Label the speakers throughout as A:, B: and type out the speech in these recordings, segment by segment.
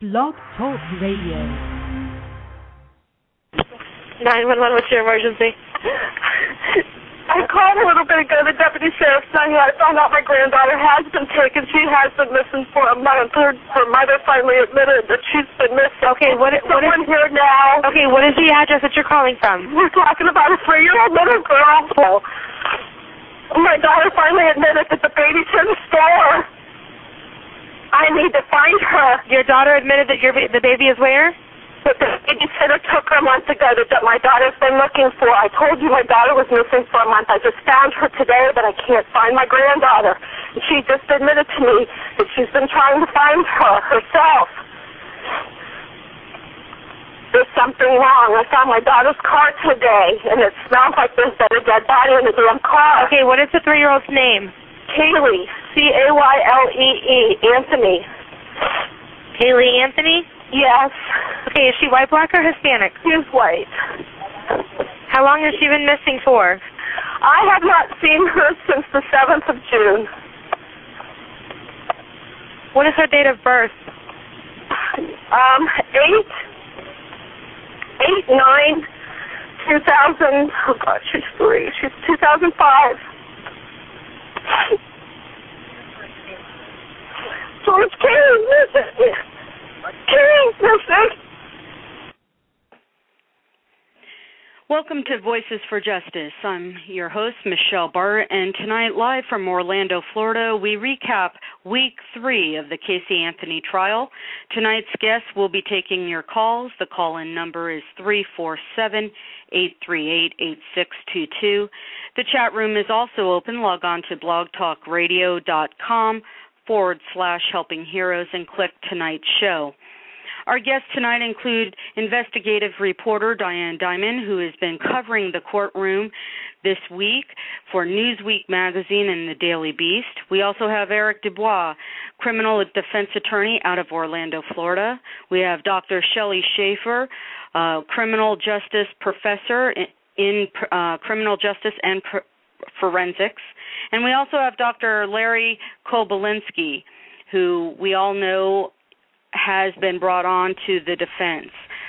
A: Blog Talk Radio.
B: 911, what's your emergency? I called a little bit ago, the deputy sheriff saying I found out my granddaughter has been taken. She has been missing for a month. Her mother finally admitted that she's been missing.
C: Okay, what is
B: here now?
C: Okay, what is the address that you're calling from?
B: We're talking about a 3-year-old little girl. My daughter finally admitted that the baby's in the store. I need to find her.
C: Your daughter admitted that the baby is where?
B: But the babysitter took her a month ago that my daughter's been looking for. I told you my daughter was missing for a month. I just found her today, but I can't find my granddaughter. And she just admitted to me that she's been trying to find her herself. There's something wrong. I found my daughter's car today, and it smells like there's been a dead body in the damn car.
C: Okay, what is the 3-year-old's name?
B: Kaylee, Caylee, Anthony.
C: Kaylee Anthony?
B: Yes.
C: Okay, is she white, black, or Hispanic?
B: She's white.
C: How long has she been missing for?
B: I have not seen her since the 7th of June.
C: What is her date of birth?
B: 8/9/2000. Oh God, she's 3. She's 2005. George Kaylee's missing. Kaylee's missing.
D: Welcome to Voices for Justice. I'm your host, Michelle Bart, and tonight, live from Orlando, Florida, we recap Week 3 of the Casey Anthony trial. Tonight's guests will be taking your calls. The call-in number is 347-838-8622. The chat room is also open. Log on to blogtalkradio.com/Helping Heroes and click tonight's show. Our guests tonight include investigative reporter Diane Dimon, who has been covering the courtroom this week for Newsweek magazine and the Daily Beast. We also have Eric Dubois, criminal defense attorney out of Orlando, Florida. We have Dr. Shelley Schaefer, criminal justice professor in criminal justice and forensics. And we also have Dr. Larry Kobolinski, who we all know has been brought on to the defense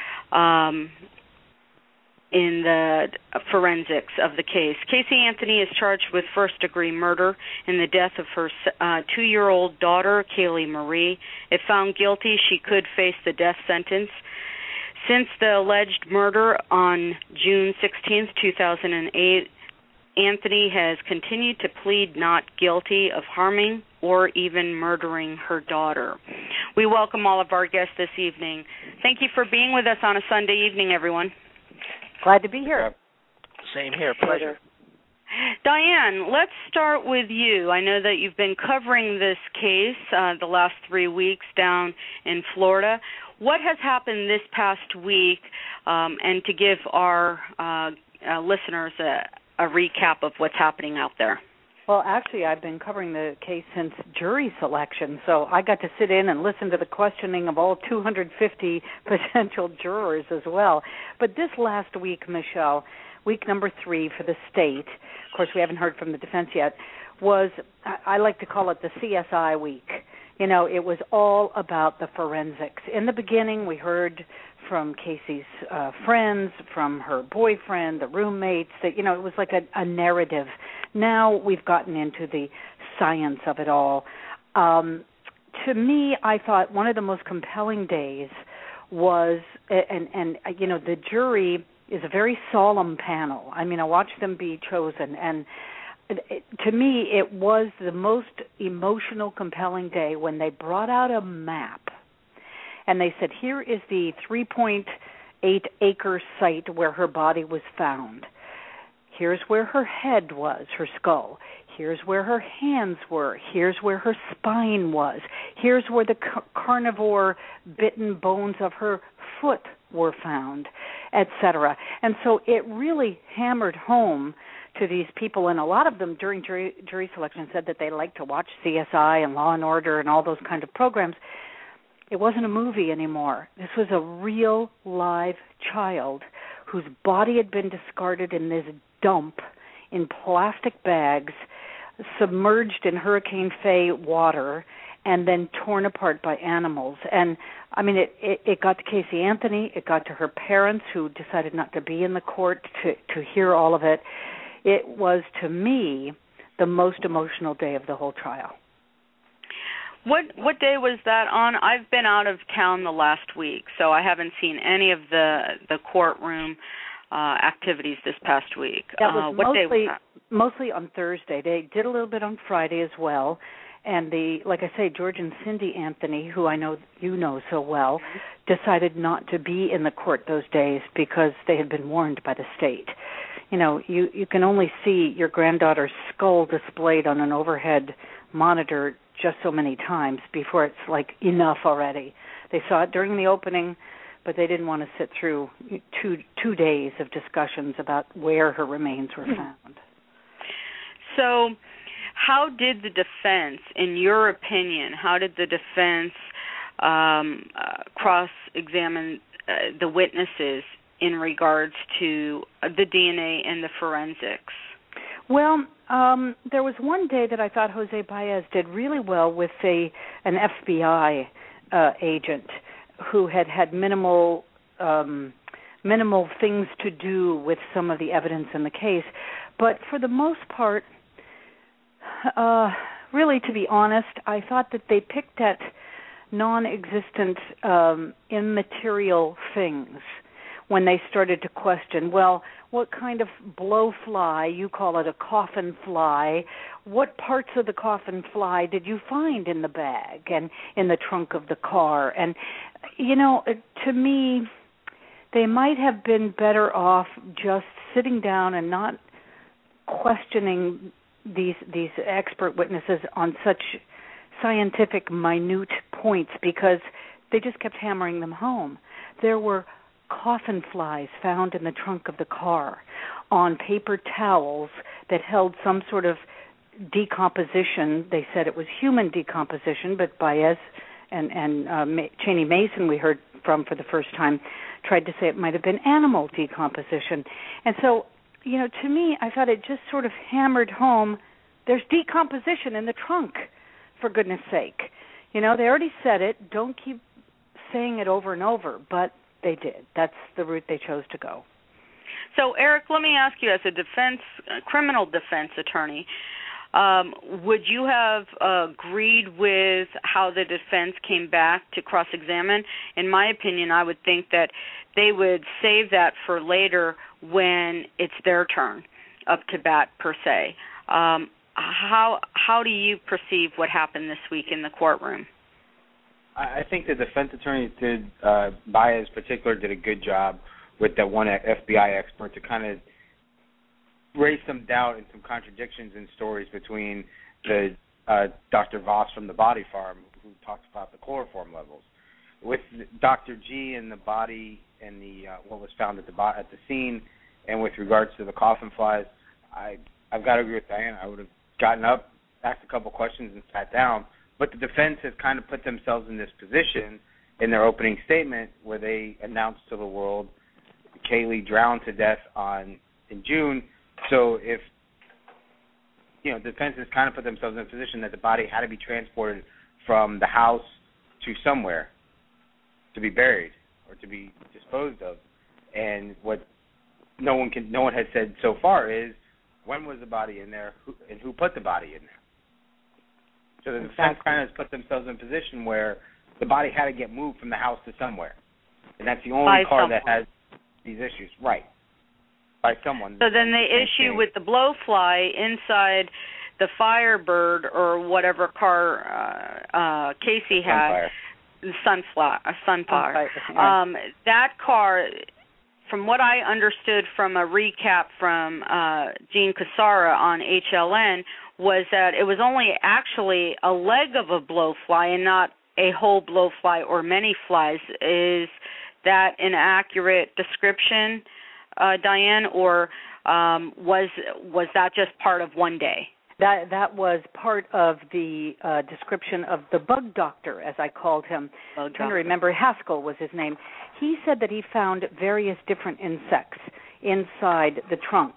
D: in the forensics of the case. Casey Anthony is charged with first-degree murder in the death of her 2-year-old daughter, Kaylee Marie. If found guilty, she could face the death sentence. Since the alleged murder on June 16, 2008, Anthony has continued to plead not guilty of harming or even murdering her daughter. We welcome all of our guests this evening. Thank you for being with us on a Sunday evening, everyone.
E: Glad to be here.
F: Same here. Pleasure.
D: Diane, let's start with you. I know that you've been covering this case the last 3 weeks down in Florida. What has happened this past week, and to give our listeners a recap of what's happening out there?
E: Well, actually, I've been covering the case since jury selection, so I got to sit in and listen to the questioning of all 250 potential jurors as well. But this last week, Michelle, week number 3 for the state, of course we haven't heard from the defense yet, was, I like to call it the CSI week. You know, it was all about the forensics. In the beginning, we heard from Casey's friends, from her boyfriend, the roommates, that, you know, it was like a narrative. Now we've gotten into the science of it all. To me, I thought one of the most compelling days was, and you know, the jury is a very solemn panel. I mean, I watched them be chosen, and to me, it was the most emotional, compelling day when they brought out a map. And they said, here is the 3.8-acre site where her body was found. Here's where her head was, her skull. Here's where her hands were. Here's where her spine was. Here's where the carnivore-bitten bones of her foot were found, etc. And so it really hammered home to these people, and a lot of them during jury selection said that they like to watch CSI and Law and Order and all those kind of programs. It wasn't a movie anymore. This was a real live child whose body had been discarded in this dump in plastic bags, submerged in Hurricane Faye water, and then torn apart by animals. And, I mean, it got to Casey Anthony. It got to her parents, who decided not to be in the court to hear all of it. It was, to me, the most emotional day of the whole trial.
D: What day was that on? I've been out of town the last week, so I haven't seen any of the courtroom activities this past week.
E: That was
D: what day was that?
E: Mostly on Thursday. They did a little bit on Friday as well. And like I say, George and Cindy Anthony, who I know you know so well, decided not to be in the court those days because they had been warned by the state. You know, you can only see your granddaughter's skull displayed on an overhead monitor just so many times before it's like enough already. They saw it during the opening, but they didn't want to sit through two days of discussions about where her remains were found.
D: So how did the defense, in your opinion, cross-examine the witnesses in regards to the DNA and the forensics?
E: Well, there was one day that I thought Jose Baez did really well with an FBI agent who had minimal things to do with some of the evidence in the case. But for the most part, really, to be honest, I thought that they picked at non-existent, immaterial things when they started to question, well, what kind of blowfly, you call it a coffin fly, what parts of the coffin fly did you find in the bag and in the trunk of the car? And, you know, to me, they might have been better off just sitting down and not questioning these expert witnesses on such scientific, minute points, because they just kept hammering them home. There were coffin flies found in the trunk of the car on paper towels that held some sort of decomposition. They said it was human decomposition, but Baez and Cheney Mason, we heard from for the first time, tried to say it might have been animal decomposition. And so, you know, to me, I thought it just sort of hammered home, there's decomposition in the trunk, for goodness sake. You know, they already said it. Don't keep saying it over and over, but they did. That's the route they chose to go.
D: So, Eric, let me ask you, as a criminal defense attorney, would you have agreed with how the defense came back to cross-examine? In my opinion, I would think that they would save that for later when it's their turn up to bat, per se. How do you perceive what happened this week in the courtroom?
A: I think the defense attorneys did, Baez in particular, did a good job with that one FBI expert to kind of raise some doubt and some contradictions in stories between the Dr. Voss from the Body Farm, who talks about the chloroform levels, with Dr. G and the body and the what was found at the scene, and with regards to the coffin flies. I've got to agree with Diane. I would have gotten up, asked a couple questions, and sat down. But the defense has kind of put themselves in this position in their opening statement where they announced to the world Kaylee drowned to death in June. So if, you know, defense has kind of put themselves in a position that the body had to be transported from the house to somewhere to be buried or to be disposed of. And what no one has said so far is, when was the body in there and who put the body in there? So the defense kind of has put themselves in a position where the body had to get moved from the house to somewhere. And that's the only car that has these issues. Right. By someone. So
D: then the issue with the blowfly inside the Firebird or whatever car Casey had, Sunfire. That car, from what I understood from a recap from Gene Cassara on HLN, was that it was only actually a leg of a blowfly and not a whole blowfly or many flies. Is that an accurate description, Diane, or was that just part of one day?
E: That was part of the description of the bug doctor, as I called him. I'm trying to remember, Haskell was his name. He said that he found various different insects inside the trunk.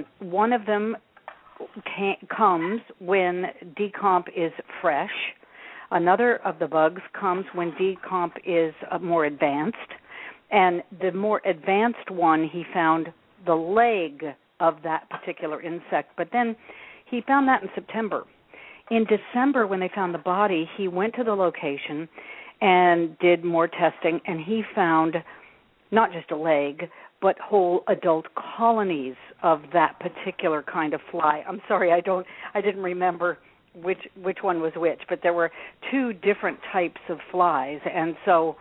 E: One of them comes when decomp is fresh, Another of the bugs comes when decomp is more advanced, and the more advanced one, he found the leg of that particular insect, but then he found that in September. In December, when they found the body, he went to the location and did more testing, and he found not just a leg, but whole adult colonies of that particular kind of fly. I'm sorry, I didn't remember which one was which, but there were two different types of flies, and so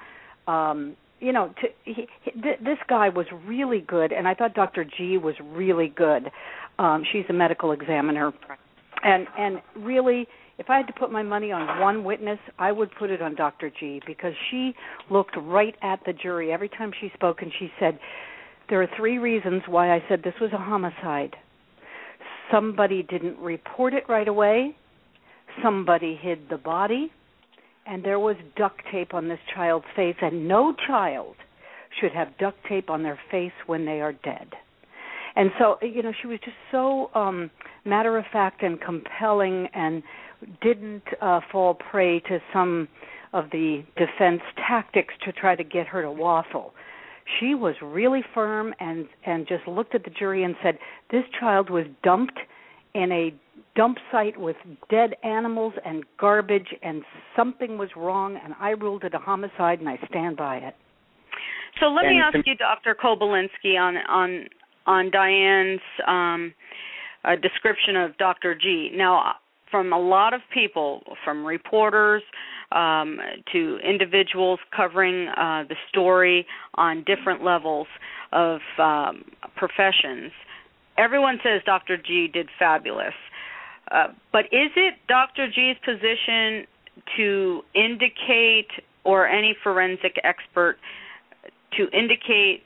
E: this guy was really good, and I thought Dr. G was really good. She's a medical examiner, and really, if I had to put my money on one witness, I would put it on Dr. G, because she looked right at the jury every time she spoke, and she said, there are 3 reasons why I said this was a homicide. Somebody didn't report it right away, somebody hid the body, and there was duct tape on this child's face, and no child should have duct tape on their face when they are dead. And so, she was just so matter-of-fact and compelling, and didn't fall prey to some of the defense tactics to try to get her to waffle. She was really firm and just looked at the jury and said, this child was dumped in a dump site with dead animals and garbage, and something was wrong, and I ruled it a homicide, and I stand by it.
D: So let me ask you, Dr. Kobylensky, on Diane's description of Dr. G. Now, from a lot of people, from reporters to individuals covering the story on different levels of professions, everyone says Dr. G did fabulous. But is it Dr. G's position to indicate, or any forensic expert, to indicate,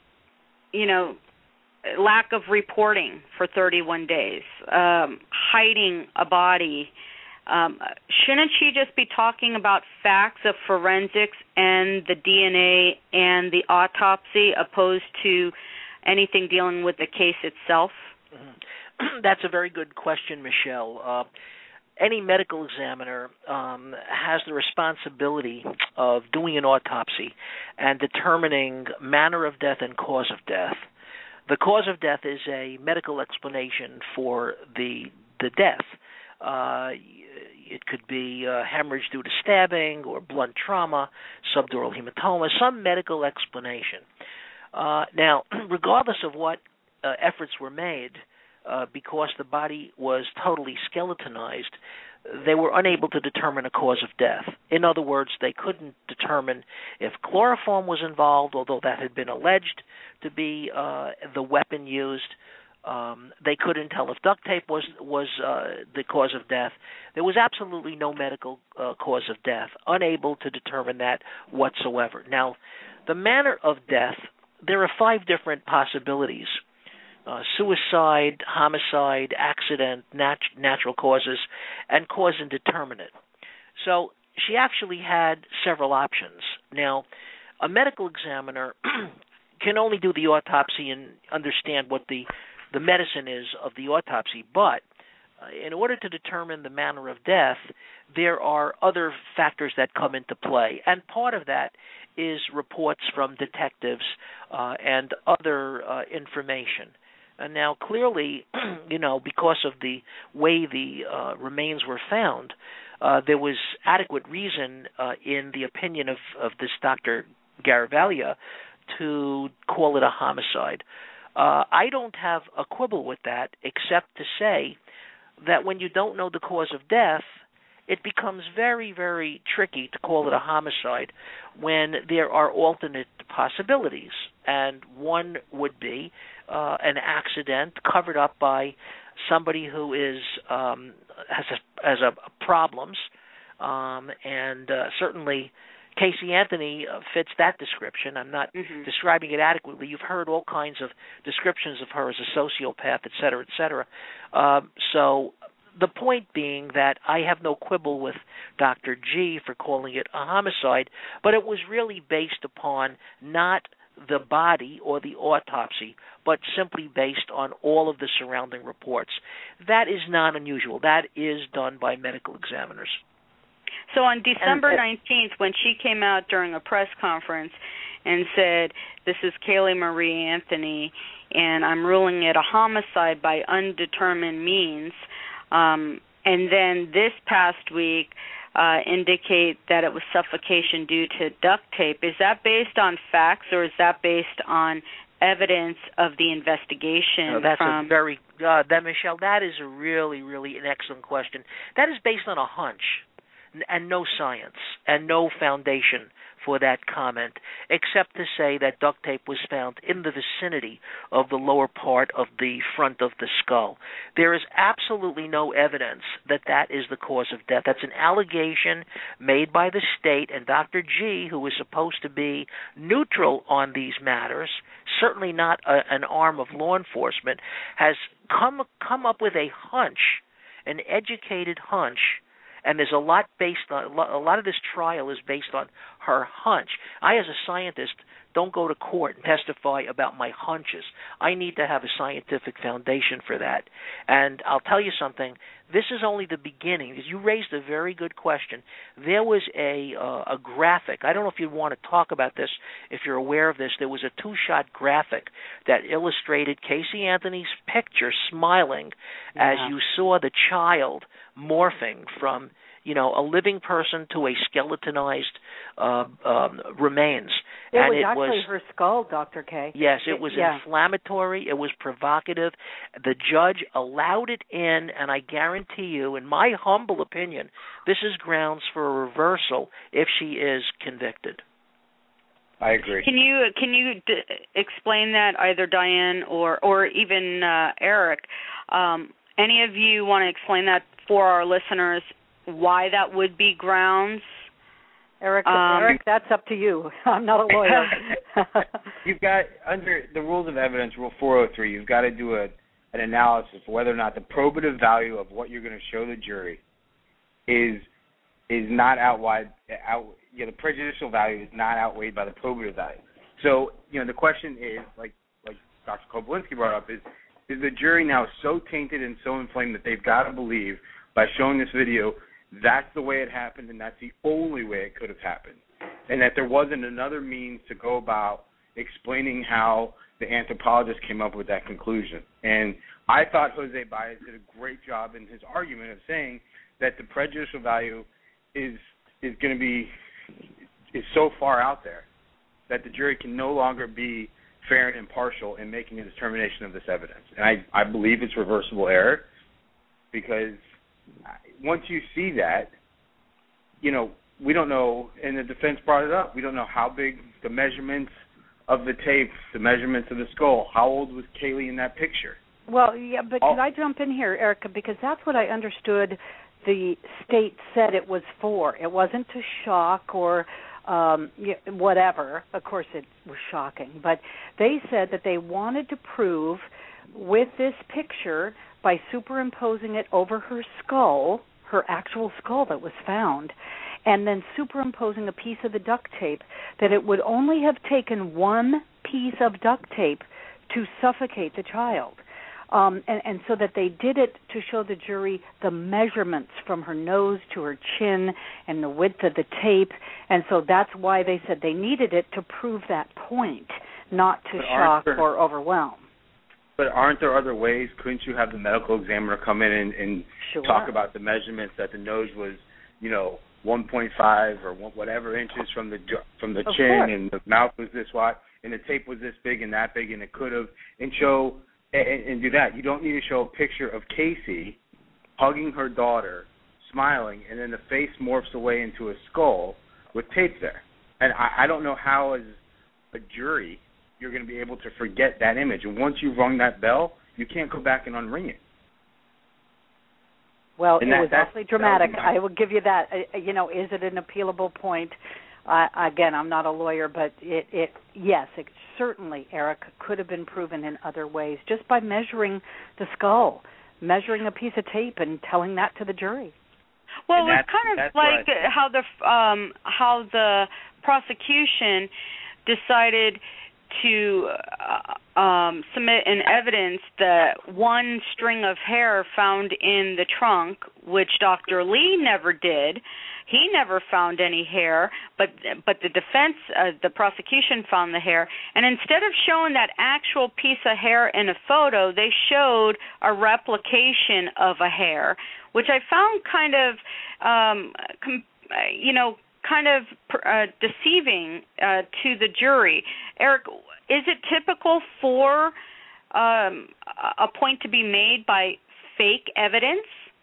D: lack of reporting for 31 days, hiding a body? Shouldn't she just be talking about facts of forensics and the DNA and the autopsy, opposed to anything dealing with the case itself?
F: Mm-hmm. That's a very good question, Michelle. Any medical examiner has the responsibility of doing an autopsy and determining manner of death and cause of death. The cause of death is a medical explanation for the death. It could be hemorrhage due to stabbing or blunt trauma, subdural hematoma, some medical explanation. Now, regardless of what efforts were made, because the body was totally skeletonized, they were unable to determine a cause of death. In other words, they couldn't determine if chloroform was involved, although that had been alleged to be the weapon used. They couldn't tell if duct tape was the cause of death. There was absolutely no medical cause of death, unable to determine that whatsoever. Now, the manner of death, there are 5 different possibilities. Suicide, homicide, accident, natural causes, and cause indeterminate. So she actually had several options. Now, a medical examiner can only do the autopsy and understand what the medicine is of the autopsy, but in order to determine the manner of death, there are other factors that come into play, and part of that is reports from detectives and other information. And now, clearly, because of the way the remains were found, there was adequate reason, in the opinion of this Dr. Garavaglia, to call it a homicide. I don't have a quibble with that, except to say that when you don't know the cause of death, it becomes very, very tricky to call it a homicide when there are alternate possibilities. And one would be an accident covered up by somebody who is has problems, and certainly Casey Anthony fits that description. I'm not describing it adequately. You've heard all kinds of descriptions of her as a sociopath, et cetera, et cetera. So the point being that I have no quibble with Dr. G for calling it a homicide, but it was really based upon not the body or the autopsy, but simply based on all of the surrounding reports. That is not unusual. That is done by medical examiners.
D: So on December 19th, when she came out during a press conference and said, "This is Kaylee Marie Anthony, and I'm ruling it a homicide by undetermined means," and then this past week indicate that it was suffocation due to duct tape. Is that based on facts, or is that based on evidence of the investigation?
F: That's a very Michelle, that is a really, really an excellent question. That is based on a hunch and no science and no foundation for that comment, except to say that duct tape was found in the vicinity of the lower part of the front of the skull. There is absolutely no evidence that that is the cause of death. That's an allegation made by the state, and Dr. G, who is supposed to be neutral on these matters, certainly not an arm of law enforcement, has come up with a hunch, an educated hunch. And there's a lot of this trial is based on her hunch. I, as a scientist, don't go to court and testify about my hunches. I need to have a scientific foundation for that. And I'll tell you something, this is only the beginning. You raised a very good question. There was a graphic. I don't know if you want to talk about this, if you're aware of this. There was a 2-shot graphic that illustrated Casey Anthony's picture smiling as you saw the child morphing from, a living person to a skeletonized remains.
E: It was actually her skull, Dr. K.
F: Yes, it was inflammatory. It was provocative. The judge allowed it in, and I guarantee you, in my humble opinion, this is grounds for a reversal if she is convicted.
A: I agree.
D: Can you explain that, either Diane or even Eric? Any of you want to explain that for our listeners, why that would be grounds?
E: Eric, that's up to you. I'm not a lawyer.
A: You've got, under the rules of evidence, Rule 403, you've got to do an analysis of whether or not the probative value of what you're going to show the jury is not outweighed. The prejudicial value is not outweighed by the probative value. So, the question is, like Dr. Koblinski brought up, is the jury now so tainted and so inflamed that they've got to believe, by showing this video, that's the way it happened and that's the only way it could have happened, and that there wasn't another means to go about explaining how the anthropologist came up with that conclusion. And I thought Jose Baez did a great job in his argument of saying that the prejudicial value is going to be so far out there that the jury can no longer be fair and impartial in making a determination of this evidence. And I believe it's reversible error, because once you see that, we don't know, and the defense brought it up, we don't know how big the measurements of the tape, the measurements of the skull, how old was Kaylee in that picture?
E: Well, yeah, but could I jump in here, Erica, because that's what I understood the state said it was for. It wasn't to shock or whatever. Of course, it was shocking. But they said that they wanted to prove with this picture, by superimposing it over her skull, her actual skull that was found, and then superimposing a piece of the duct tape, that it would only have taken one piece of duct tape to suffocate the child. And so that they did it to show the jury the measurements from her nose to her chin and the width of the tape. And so that's why they said they needed it to prove that point, not to shock or overwhelm.
A: But aren't there other ways? Couldn't you have the medical examiner come in and talk about the measurements, that the nose was, 1.5 or whatever inches from the chin, and the mouth was this wide, and the tape was this big and that big, and it could have, and show and do that. You don't need to show a picture of Casey hugging her daughter, smiling, and then the face morphs away into a skull with tape there. And I don't know how, as a jury, you're going to be able to forget that image. And once you've rung that bell, you can't go back and unring it.
E: Well, it was awfully dramatic. I will give you that. Is it an appealable point? Again, I'm not a lawyer, but yes, it certainly, Eric, could have been proven in other ways, just by measuring the skull, measuring a piece of tape and telling that to the jury.
D: Well, it was kind of like how the prosecution decided to submit in evidence the one string of hair found in the trunk, which Dr. Lee never did. He never found any hair, but the defense, the prosecution found the hair. And instead of showing that actual piece of hair in a photo, they showed a replication of a hair, which I found kind of deceiving to the jury. Eric, is it typical for a point to be made by fake evidence?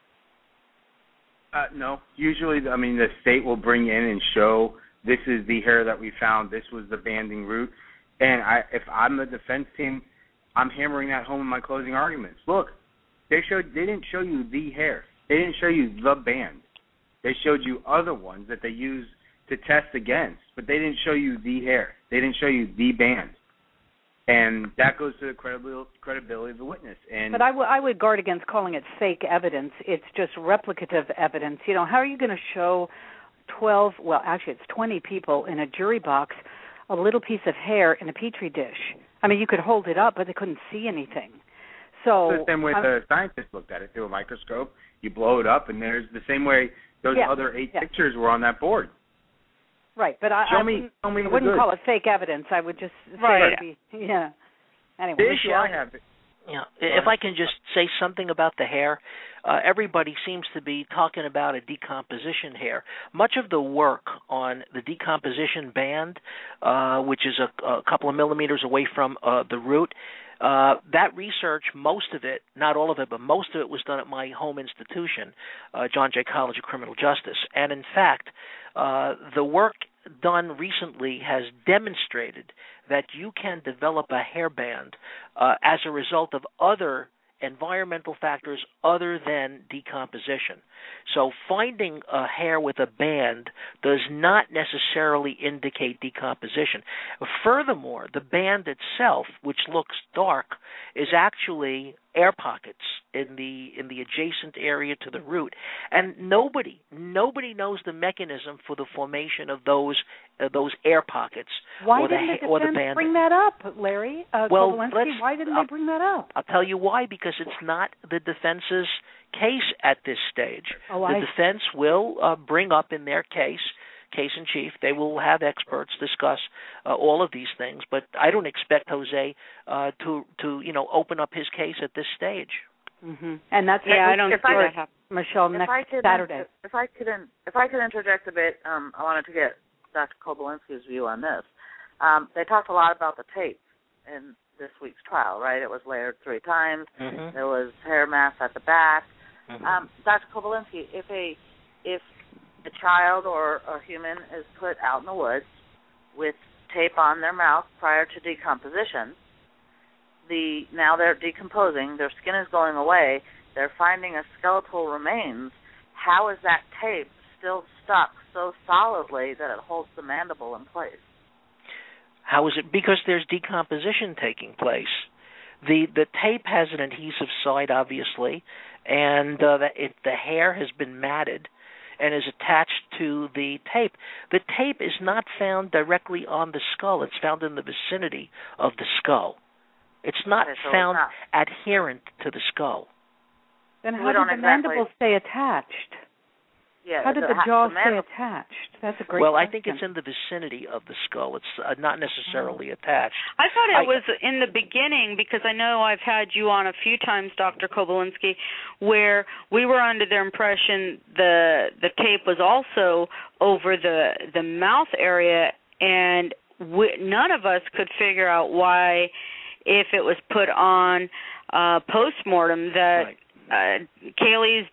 A: No. Usually, the state will bring in and show this is the hair that we found, this was the banding root. And if I'm the defense team, I'm hammering that home in my closing arguments. Look, they didn't show you the hair. They didn't show you the band. They showed you other ones that they used to test against, but they didn't show you the hair. They didn't show you the band. And that goes to the credibility of the witness.
E: But I would guard against calling it fake evidence. It's just replicative evidence. How are you going to show 20 people in a jury box a little piece of hair in a Petri dish? You could hold it up, but they couldn't see anything. So
A: the same way the scientists looked at it through a microscope. You blow it up, and there's the same way those other 8 pictures were on that board.
E: Right, but I wouldn't call it fake evidence. I would just say Anyway,
A: the issue I have.
F: If I can just say something about the hair, everybody seems to be talking about a decomposition hair. Much of the work on the decomposition band, which is a couple of millimeters away from the root, that research, most of it, not all of it, but most of it was done at my home institution, John Jay College of Criminal Justice. And in fact, the work done recently has demonstrated that you can develop a hairband as a result of other environmental factors other than decomposition. So finding a hair with a band does not necessarily indicate decomposition. Furthermore, the band itself, which looks dark, is actually air pockets in the adjacent area to the root, and nobody knows the mechanism for the formation of those air pockets.
E: Why didn't the defense bring that up, Larry? Why didn't they bring that up?
F: I'll tell you why. Because it's not the defense's case at this stage. The defense will bring up in their case in chief. They will have experts discuss all of these things, but I don't expect Jose to open up his case at this stage.
E: Mm-hmm. And that's
C: I don't see that happen.
E: Michelle, next Saturday.
G: If I could interject a bit, I wanted to get Dr. Kobylinski's view on this. They talked a lot about the tape in this week's trial, right? It was layered 3 times.
F: Mm-hmm.
G: There was hair mass at the back.
F: Mm-hmm.
G: Dr. Kobylinski, if a child or a human is put out in the woods with tape on their mouth prior to decomposition, now they're decomposing, their skin is going away, they're finding a skeletal remains, how is that tape still stuck so solidly that it holds the mandible in place?
F: How is it? Because there's decomposition taking place. The tape has an adhesive side, obviously, and the hair has been matted and is attached to the tape. The tape is not found directly on the skull. It's found in the vicinity of the skull. It's not found adherent to the skull.
E: Then how did the mandible stay attached?
G: Yeah,
E: how did the jaw stay attached? That's a great question.
F: I think it's in the vicinity of the skull. It's not necessarily attached.
D: I thought it was in the beginning, because I know I've had you on a few times, Dr. Kobylinski, where we were under the impression the tape was also over the mouth area, and none of us could figure out why, if it was put on post-mortem, that Kaylee's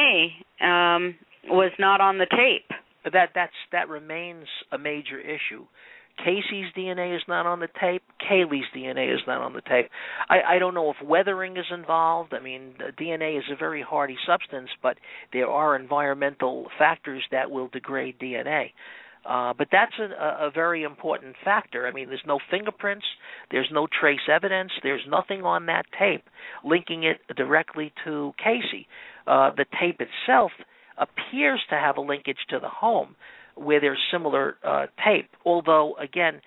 D: DNA was not on the tape.
F: But that remains a major issue. Casey's DNA is not on the tape. Kaylee's DNA is not on the tape. I don't know if weathering is involved. I mean, DNA is a very hardy substance, but there are environmental factors that will degrade DNA. But that's a very important factor. I mean, there's no fingerprints, there's no trace evidence, there's nothing on that tape linking it directly to Casey. The tape itself appears to have a linkage to the home where there's similar tape, although, again,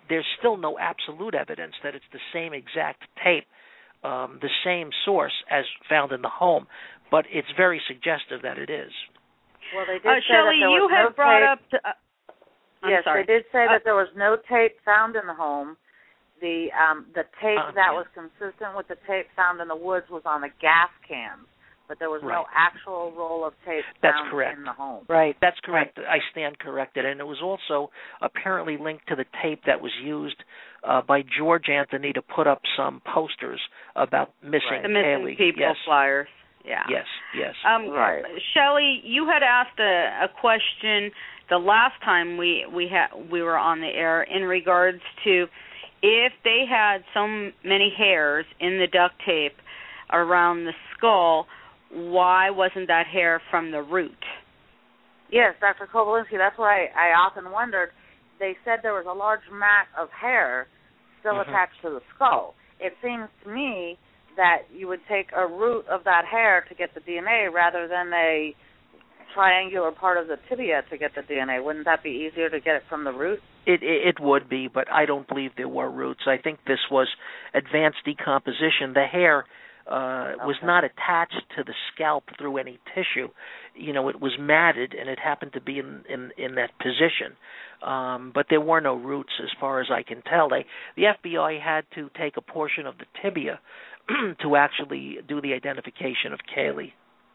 F: there's still no absolute evidence that it's the same exact tape, the same source as found in the home, but it's very suggestive that it is.
G: Well, they did say
D: Shelley,
G: that there
D: you
G: was
D: had
G: no
D: brought
G: tape.
D: up.
G: Yes,
D: sorry.
G: they did say that there was no tape found in the home. The tape that was consistent with the tape found in the woods was on the gas cans, but there was no actual roll of tape found in the home.
F: Right, that's correct. I stand corrected. And it was also apparently linked to the tape that was used by George Anthony to put up some posters about missing
D: the missing
F: Kaylee.
D: people flyers. Yeah.
F: Yes.
G: Right.
D: Shelley, you had asked a question the last time we were on the air in regards to if they had so many hairs in the duct tape around the skull, why wasn't that hair from the root?
G: Yes, Dr. Kobolinsky, that's what I often wondered. They said there was a large mat of hair still attached to the skull. It seems to me that you would take a root of that hair to get the DNA rather than a triangular part of the tibia to get the DNA. Wouldn't that be easier to get it from the root?
F: It would be, but I don't believe there were roots. I think this was advanced decomposition. The hair was not attached to the scalp through any tissue. It was matted, and it happened to be in that position. But there were no roots as far as I can tell. The FBI had to take a portion of the tibia to actually do the identification of Kaylee.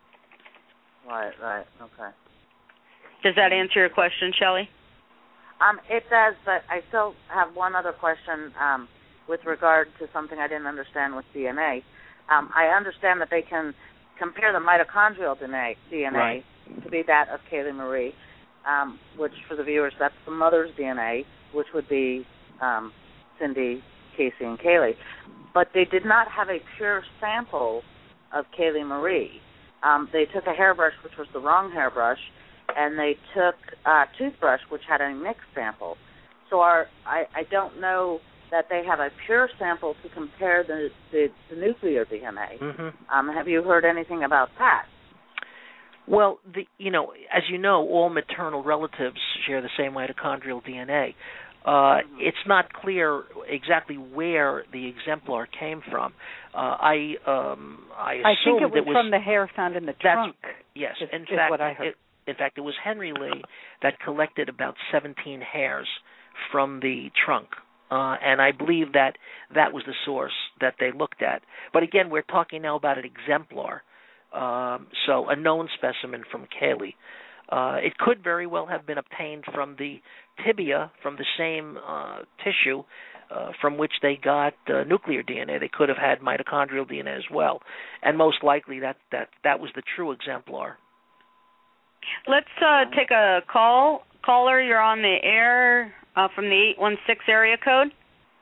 G: Right, okay.
D: Does that answer your question, Shelley?
G: It does, but I still have one other question with regard to something I didn't understand with DNA. I understand that they can compare the mitochondrial DNA to be that of Kaylee Marie, which for the viewers, that's the mother's DNA, which would be Cindy, Casey, and Kaylee. But they did not have a pure sample of Kaylee Marie. They took a hairbrush, which was the wrong hairbrush, and they took a toothbrush, which had a mixed sample. So I don't know that they have a pure sample to compare the nuclear DNA. Have you heard anything about that?
F: Well, as you know, all maternal relatives share the same mitochondrial DNA. It's not clear exactly where the exemplar came from. I
E: think it was from the hair found in the trunk.
F: Yes,
E: in fact, what I heard.
F: In fact, it was Henry Lee that collected about 17 hairs from the trunk, and I believe that was the source that they looked at. But again, we're talking now about an exemplar, so a known specimen from Kaylee. It could very well have been obtained from the tibia, from the same tissue from which they got nuclear DNA. They could have had mitochondrial DNA as well, and most likely that was the true exemplar.
D: Let's take a call. Caller, you're on the air from the 816 area code.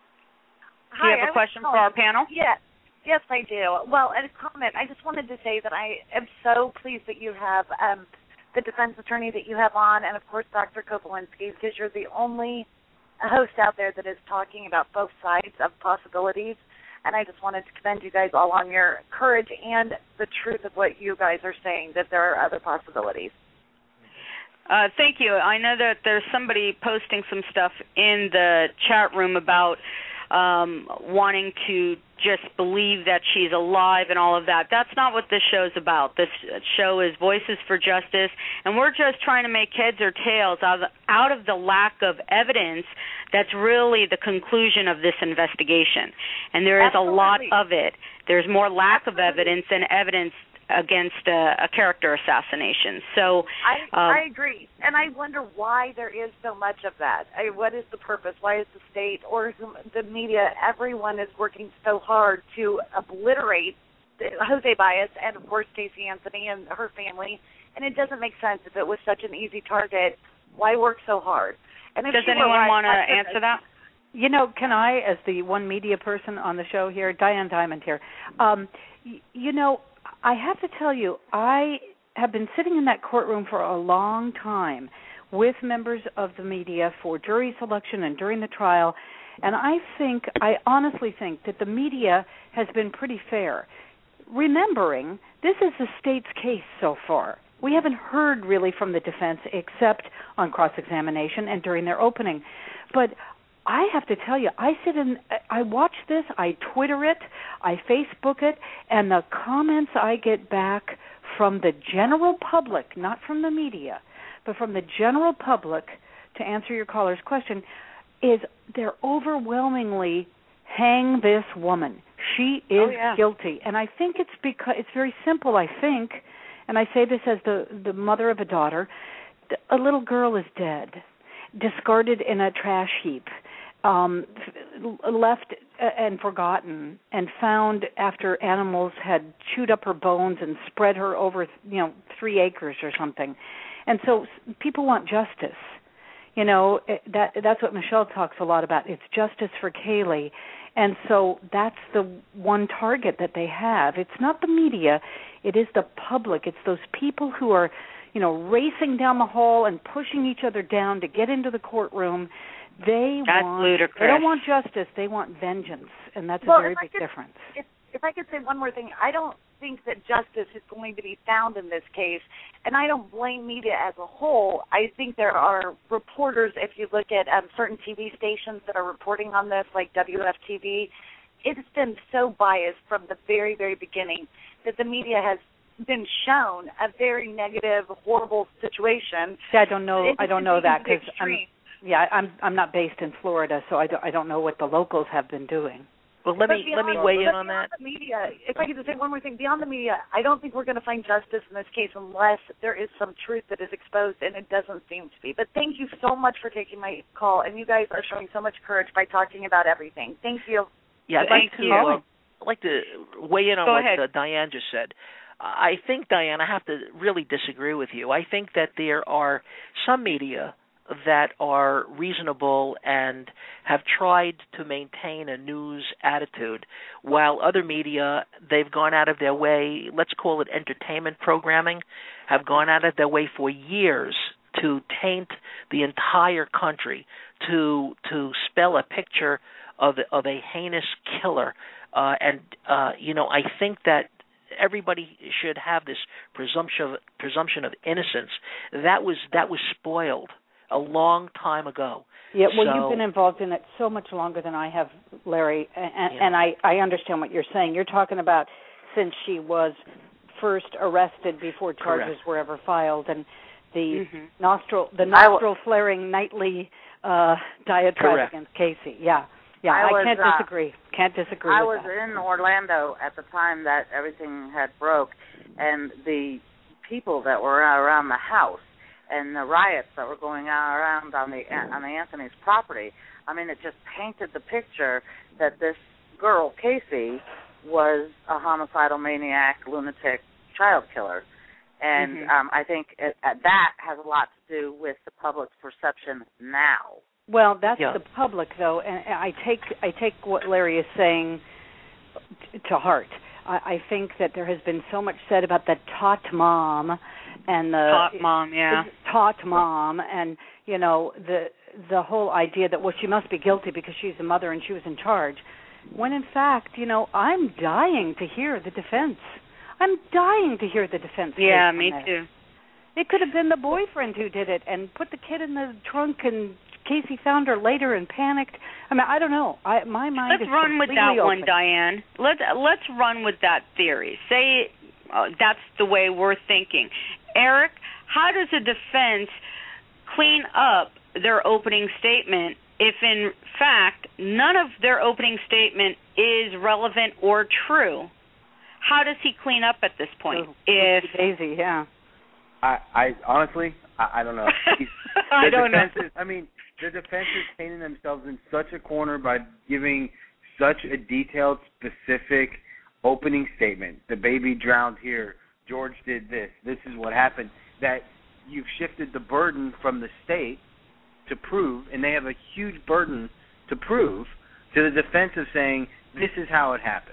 D: Do you have a question for our panel?
H: Yes, I do. Well, as a comment, I just wanted to say that I am so pleased that you have the defense attorney that you have on, and of course Dr. Kobolinsky, because you're the only host out there that is talking about both sides of possibilities. And I just wanted to commend you guys all on your courage and the truth of what you guys are saying, that there are other possibilities.
D: Thank you. I know that there's somebody posting some stuff in the chat room about wanting to just believe that she's alive and all of that. That's not what this show's about. This show is Voices for Justice, and we're just trying to make heads or tails out of the lack of evidence that's really the conclusion of this investigation. And there is a lot of it. There's more lack of evidence than evidence against a character assassination. So
H: I agree, and I wonder why there is so much of that. What is the purpose? Why is the state or the media, everyone is working so hard to obliterate Jose Baez and, of course, Stacey Anthony and her family, and it doesn't make sense. If it was such an easy target, why work so hard? And if
D: does anyone want to answer that?
E: Can I, as the one media person on the show here, Diane Diamond here, I have to tell you, I have been sitting in that courtroom for a long time with members of the media for jury selection and during the trial, and I honestly think that the media has been pretty fair. Remembering, this is the state's case so far. We haven't heard really from the defense except on cross-examination and during their opening. But I have to tell you, I watch this, I Twitter it, I Facebook it, and the comments I get back from the general public, not from the media, but from the general public, to answer your caller's question, is they're overwhelmingly, hang this woman. She is guilty. And I think it's because it's very simple, I think, and I say this as the mother of a daughter. A little girl is dead, discarded in a trash heap, left and forgotten, and found after animals had chewed up her bones and spread her over 3 acres or something. And so people want justice. That's what Michelle talks a lot about. It's justice for Kaylee. And so that's the one target that they have. It's not the media. It is the public. It's those people who are, racing down the hall and pushing each other down to get into the courtroom.
D: That's ludicrous.
E: They don't want justice. They want vengeance, and that's a very big difference.
H: If I could say one more thing, I don't think that justice is going to be found in this case, and I don't blame media as a whole. I think there are reporters, if you look at certain TV stations that are reporting on this, like WFTV, it's been so biased from the very, very beginning that the media has been shown a very negative, horrible situation.
E: See, I don't know that because I'm not based in Florida, so I don't know what the locals have been doing.
F: Well, let me weigh in on that.
H: The media, if I could just say one more thing, beyond the media, I don't think we're going to find justice in this case unless there is some truth that is exposed, and it doesn't seem to be. But thank you so much for taking my call, and you guys are showing so much courage by talking about everything. Thank you.
F: Yeah,
D: thank you.
F: I'd like to weigh in on what Diane just said. I think, Diane, I have to really disagree with you. I think that there are some media that are reasonable and have tried to maintain a news attitude, while other media, they've gone out of their way, let's call it entertainment programming, have gone out of their way for years to taint the entire country, to spell a picture of a heinous killer. I think that everybody should have this presumption of innocence. That was spoiled a long time ago.
E: Yeah, well, you've been involved in it so much longer than I have, Larry, and I understand what you're saying. You're talking about since she was first arrested before charges were ever filed, and the nostril flaring nightly diatribe against Casey. Yeah, I can't disagree. Can't disagree.
G: I was in Orlando at the time that everything had broke, and the people that were around the house and the riots that were going around on the Anthony's property. I mean, it just painted the picture that this girl, Casey, was a homicidal maniac, lunatic, child killer. And I think that has a lot to do with the public's perception now.
E: Well, that's the public, though, and I take what Larry is saying to heart. I think that there has been so much said about the tot mom and the tot mom, and the whole idea that she must be guilty because she's a mother and she was in charge. When in fact, I'm dying to hear the defense. I'm dying to hear the defense.
D: Yeah, me too.
E: It could have been the boyfriend who did it and put the kid in the trunk, and Casey found her later and panicked. I mean, I don't know. My mind is
D: Let's run with that
E: open.
D: one, Diane. Let's run with that theory. Say that's the way we're thinking. Eric, how does a defense clean up their opening statement if, in fact, none of their opening statement is relevant or true? How does he clean up at this point?
E: Daisy, yeah.
A: I honestly, I don't know.
D: I don't know.
A: The defense is painting themselves in such a corner by giving such a detailed, specific opening statement. The baby drowned here. George did this. This is what happened. That you've shifted the burden from the state to prove, and they have a huge burden to prove, to the defense of saying, this is how it happened.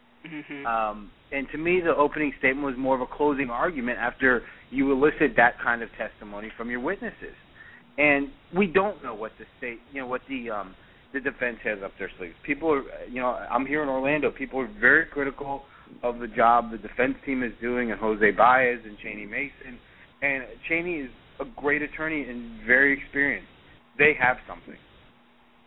A: And to me, the opening statement was more of a closing argument after you elicit that kind of testimony from your witnesses. And we don't know what the state, what the defense has up their sleeves. People are, I'm here in Orlando. People are very critical of the job the defense team is doing, and Jose Baez and Cheney Mason. And Cheney is a great attorney and very experienced. They have something.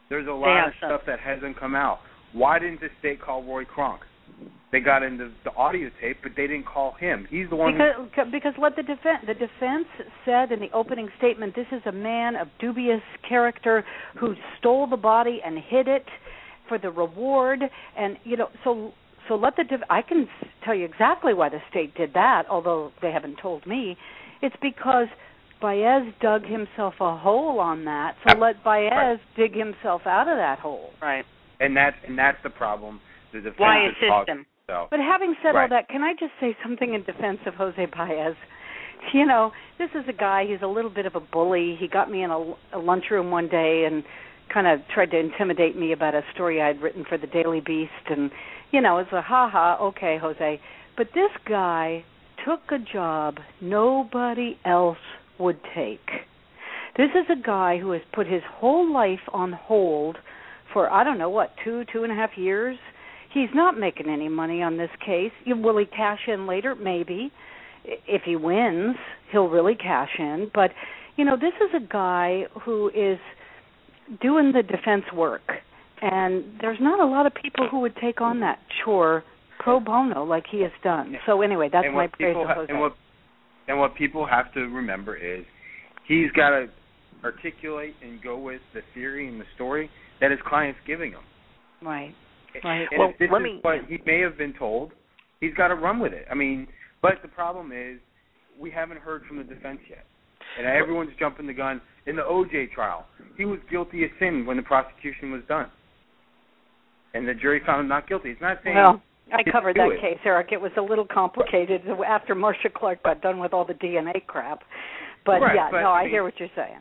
A: There's a lot of stuff that hasn't come out. Why didn't the state call Roy Kronk? They got into the audio tape, but they didn't call him. He's the one
E: because what the defense said in the opening statement, this is a man of dubious character who stole the body and hid it for the reward, and so let I can tell you exactly why the state did that, although they haven't told me. It's because Baez dug himself a hole on that, so let Baez dig himself out of that hole.
D: Right.
A: And that's the problem. The defense
D: why assist him?
A: So.
E: But having said all that, can I just say something in defense of Jose Baez? This is a guy, he's a little bit of a bully. He got me in a lunchroom one day and kind of tried to intimidate me about a story I'd written for the Daily Beast. And, it's a ha-ha, okay, Jose. But this guy took a job nobody else would take. This is a guy who has put his whole life on hold for, 2.5 years. He's not making any money on this case. Will he cash in later? Maybe. If he wins, he'll really cash in. But, this is a guy who is doing the defense work. And there's not a lot of people who would take on that chore pro bono like he has done. So anyway, that's my praise of Jose.
A: And what people have to remember is he's got to articulate and go with the theory and the story that his client's giving him.
E: Right.
A: And if this is what he may have been told, he's got to run with it. But the problem is we haven't heard from the defense yet. And everyone's jumping the gun. In the O.J. trial, he was guilty of sin when the prosecution was done. And the jury found him not guilty. It's not saying...
E: Well, I covered that case, Eric. It was a little complicated after Marcia Clark got done with all the DNA crap. But, I hear what you're saying.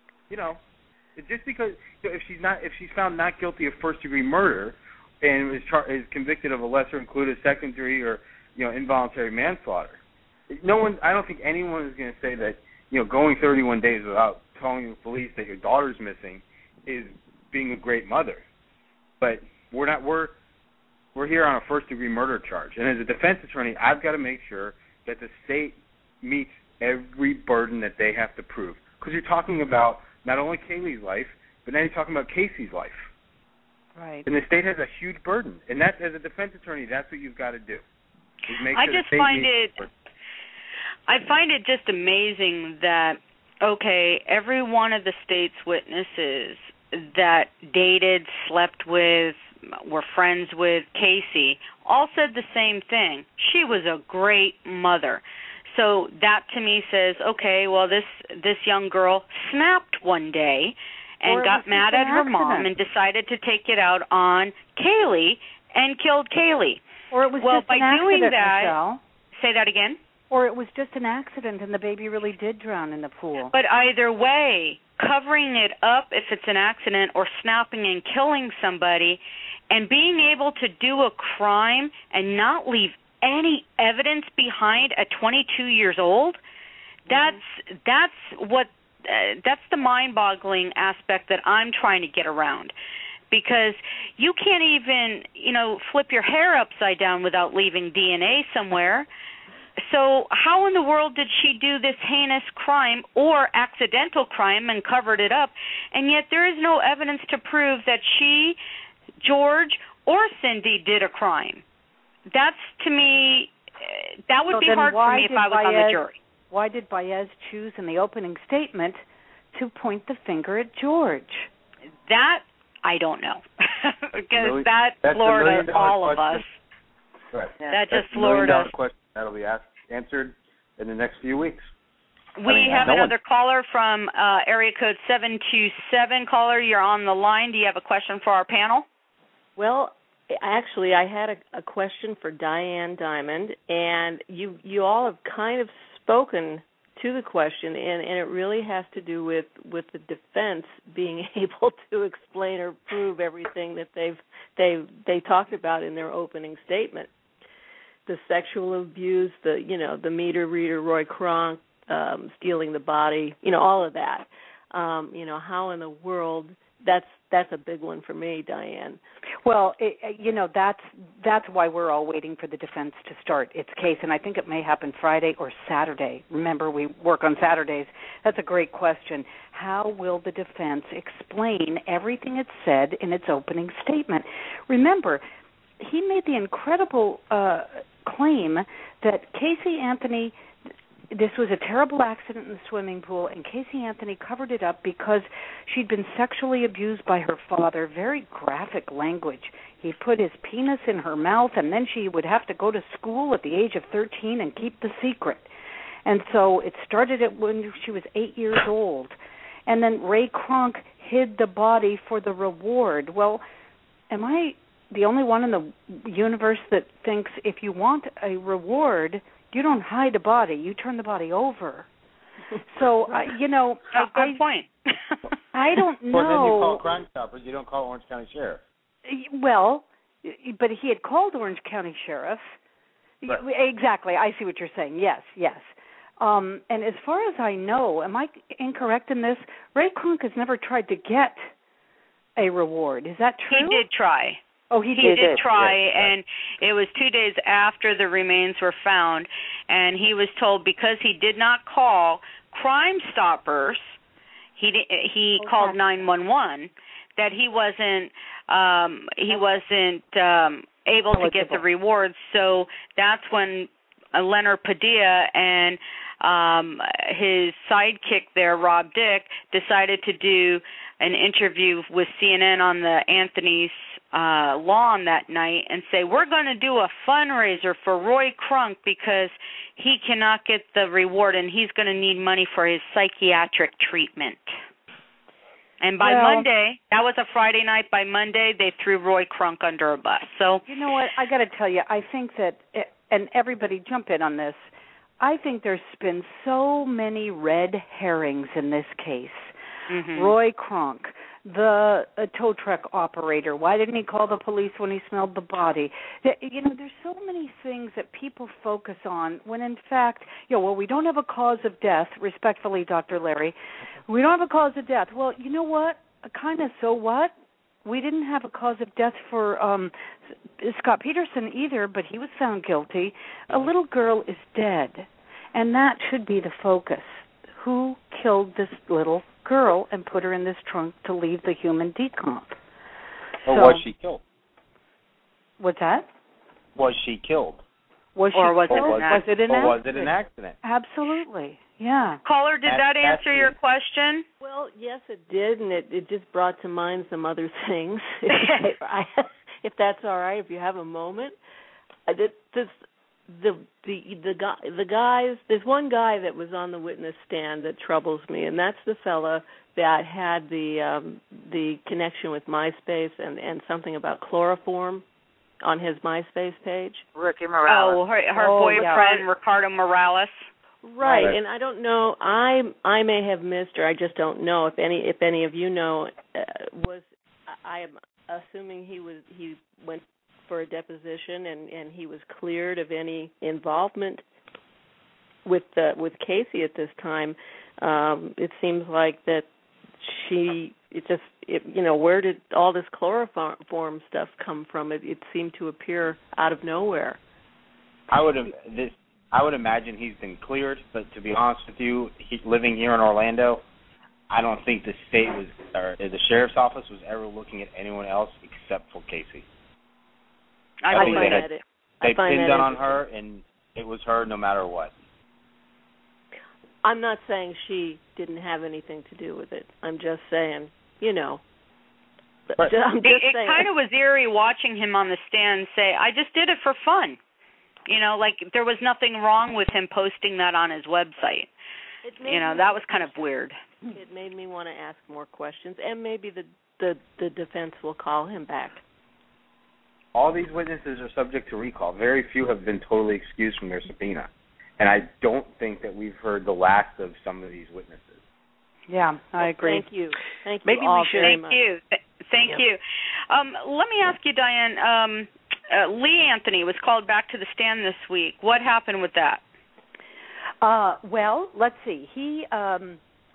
A: Just because if she's found not guilty of first-degree murder and is convicted of a lesser-included second-degree or involuntary manslaughter, I don't think anyone is going to say that going 31 days without telling the police that your daughter's missing is being a great mother. But we're not. We're here on a first-degree murder charge, and as a defense attorney, I've got to make sure that the state meets every burden that they have to prove. Because you're talking about not only Kaylee's life, but now you're talking about Casey's life.
E: Right.
A: And the state has a huge burden, and that's, as a defense attorney, that's what you've got to do.
D: I find it just amazing that every one of the state's witnesses that dated, slept with, were friends with Casey all said the same thing. She was a great mother. So that to me says, this young girl snapped one day and got mad at her mom and decided to take it out on Kaylee and killed Kaylee.
E: Or it was just an accident,
D: doing that,
E: Michelle.
D: Say that again?
E: Or it was just an accident and the baby really did drown in the pool.
D: But either way, covering it up if it's an accident or snapping and killing somebody and being able to do a crime and not leave any evidence behind at 22 years old, that's the mind-boggling aspect that I'm trying to get around. Because you can't even, flip your hair upside down without leaving DNA somewhere. So how in the world did she do this heinous crime or accidental crime and covered it up, and yet there is no evidence to prove that she, George, or Cindy did a crime? That's, to me, that would be hard for me if I was on the jury.
E: Why did Baez choose in the opening statement to point the finger at George?
D: That I don't know. Because that floored all of us.
A: Right.
D: That just floored us.
A: Question that'll be answered in the next few weeks.
D: We have another caller from area code 727. Caller, you're on the line. Do you have a question for our panel?
I: Well, actually, I had a question for Diane Dimond, and you all have kind of spoken to the question, and it really has to do with the defense being able to explain or prove everything that they talked about in their opening statement. The sexual abuse, the meter reader, Roy Kronk, stealing the body, all of that. How in the world that's that's a big one for me, Diane.
E: Well, that's why we're all waiting for the defense to start its case, and I think it may happen Friday or Saturday. Remember, we work on Saturdays. That's a great question. How will the defense explain everything it said in its opening statement? Remember, he made the incredible claim that Casey Anthony, this was a terrible accident in the swimming pool, and Casey Anthony covered it up because she'd been sexually abused by her father, very graphic language. He put his penis in her mouth, and then she would have to go to school at the age of 13 and keep the secret. And so it started when she was 8 years old. And then Ray Kronk hid the body for the reward. Well, am I the only one in the universe that thinks if you want a reward, you don't hide a body, you turn the body over? So,
D: good point.
E: I don't know.
A: Well, then you call Crime Stoppers, you don't call Orange County Sheriff.
E: Well, but he had called Orange County Sheriff.
A: Right.
E: Exactly, I see what you're saying. Yes. And as far as I know, am I incorrect in this? Ray Kronk has never tried to get a reward. Is that true?
D: He did try.
E: Oh, he did
D: try, and it was 2 days after the remains were found, and he was told because he did not call Crime Stoppers, he called 911, that he wasn't able to get the rewards. So that's when Leonard Padilla and his sidekick there, Rob Dick, decided to do an interview with CNN on the Anthony's lawn that night and say, we're going to do a fundraiser for Roy Kronk because he cannot get the reward and he's going to need money for his psychiatric treatment. And by Monday, that was a Friday night, by Monday they threw Roy Kronk under a bus. So
E: you know what, I got to tell you, I think that, and everybody jump in on this, I think there's been so many red herrings in this case. Mm-hmm. Roy Kronk, the tow truck operator, why didn't he call the police when he smelled the body? There's so many things that people focus on when in fact, we don't have a cause of death, respectfully, Dr. Larry. We don't have a cause of death. Well, you know what? Kind of so what? We didn't have a cause of death for Scott Peterson either, but he was found guilty. A little girl is dead, and that should be the focus. Who killed this little girl and put her in this trunk to leave the human decomp?
A: Or was she killed?
E: What's that?
A: Was she killed?
E: Was it an accident? Absolutely. Yeah.
D: Caller, did that answer your question?
I: Well, yes, it did, and it just brought to mind some other things. If that's all right, if you have a moment. The guys. There's one guy that was on the witness stand that troubles me, and that's the fella that had the connection with MySpace and something about chloroform on his MySpace page.
G: Ricky Morales.
D: Oh, her boyfriend, Ricardo Morales.
I: Right, and I don't know. I may have missed, or I just don't know if any of you know. I am assuming he went for a deposition and he was cleared of any involvement with Casey at this time. It seems like that where did all this chloroform stuff come from? It seemed to appear out of nowhere.
A: I would imagine he's been cleared, but to be honest with you, living here in Orlando, I don't think the state or the sheriff's office was ever looking at anyone else except for Casey.
I: I
A: think they pinned that on her, and it was her no matter what.
I: I'm not saying she didn't have anything to do with it. I'm just saying,
A: Right.
D: It kind of was eerie watching him on the stand say, I just did it for fun. Like there was nothing wrong with him posting that on his website. That was kind of weird.
I: It made me want to ask more questions, and maybe the defense will call him back.
A: All these witnesses are subject to recall. Very few have been totally excused from their subpoena. And I don't think that we've heard the last of some of these witnesses.
E: Yeah, I agree.
I: Thank you.
D: Maybe
I: all
D: we should.
I: very much.
D: Thank you. Let me ask you, Diane, Lee Anthony was called back to the stand this week. What happened with that?
E: Well, let's see. He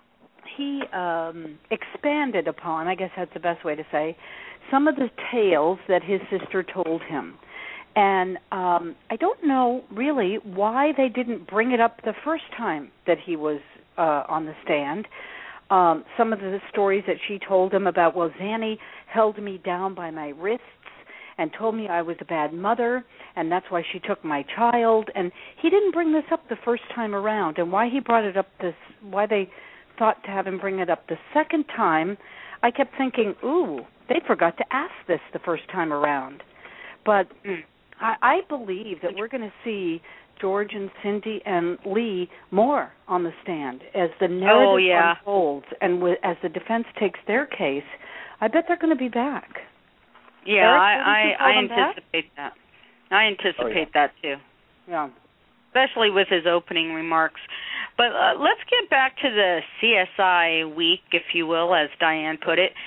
E: expanded upon, I guess that's the best way to say, some of the tales that his sister told him. And I don't know really why they didn't bring it up the first time that he was on the stand. Some of the stories that she told him about, well, Zanny held me down by my wrists and told me I was a bad mother, and that's why she took my child. And he didn't bring this up the first time around. And why he brought it up why they thought to have him bring it up the second time, I kept thinking, ooh, they forgot to ask this the first time around. But I believe that we're going to see George and Cindy and Lee more on the stand as the narrative unfolds and as the defense takes their case. I bet they're going to be back.
D: Yeah,
E: Eric,
D: I anticipate that. I anticipate that too.
E: Yeah.
D: Especially with his opening remarks. But let's get back to the CSI week, if you will, as Diane put it.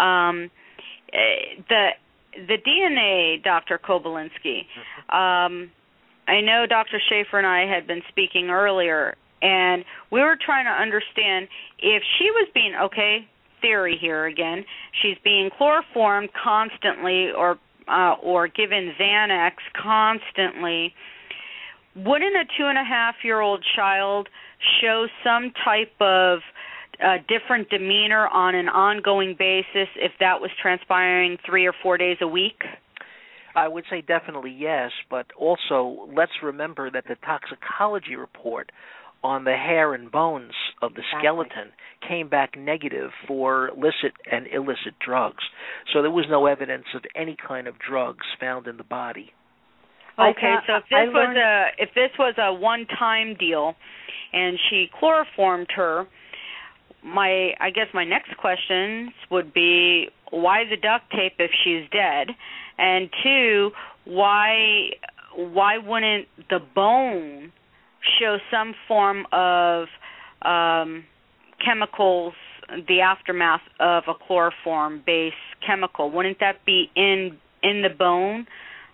D: The DNA, Dr. Kobolinsky, I know Dr. Schaefer and I had been speaking earlier, and we were trying to understand if she was being, theory here again, she's being chloroformed constantly or given Xanax constantly, wouldn't a 2.5-year-old child show some type of different demeanor on an ongoing basis if that was transpiring 3 or 4 days a week?
F: I would say definitely yes, but also let's remember that the toxicology report on the hair and bones of the skeleton came back negative for licit and illicit drugs. So there was no evidence of any kind of drugs found in the body.
D: Okay, so if this was a one-time deal and she chloroformed her, I guess my next questions would be, why the duct tape if she's dead? And 2, why wouldn't the bone show some form of chemicals, the aftermath of a chloroform-based chemical? Wouldn't that be in the bone,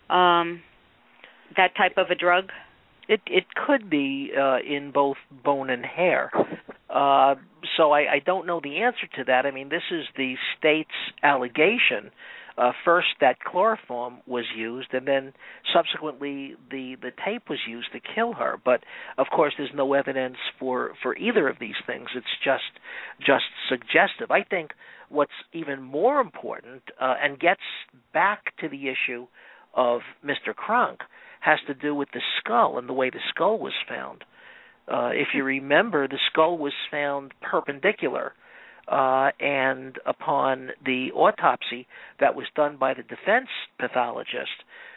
D: that type of a drug?
F: It could be in both bone and hair. So I don't know the answer to that. I mean, this is the state's allegation. First, that chloroform was used, and then subsequently the tape was used to kill her. But, of course, there's no evidence for either of these things. It's just suggestive. I think what's even more important and gets back to the issue of Mr. Kronk has to do with the skull and the way the skull was found. If you remember, the skull was found perpendicular, and upon the autopsy that was done by the defense pathologist,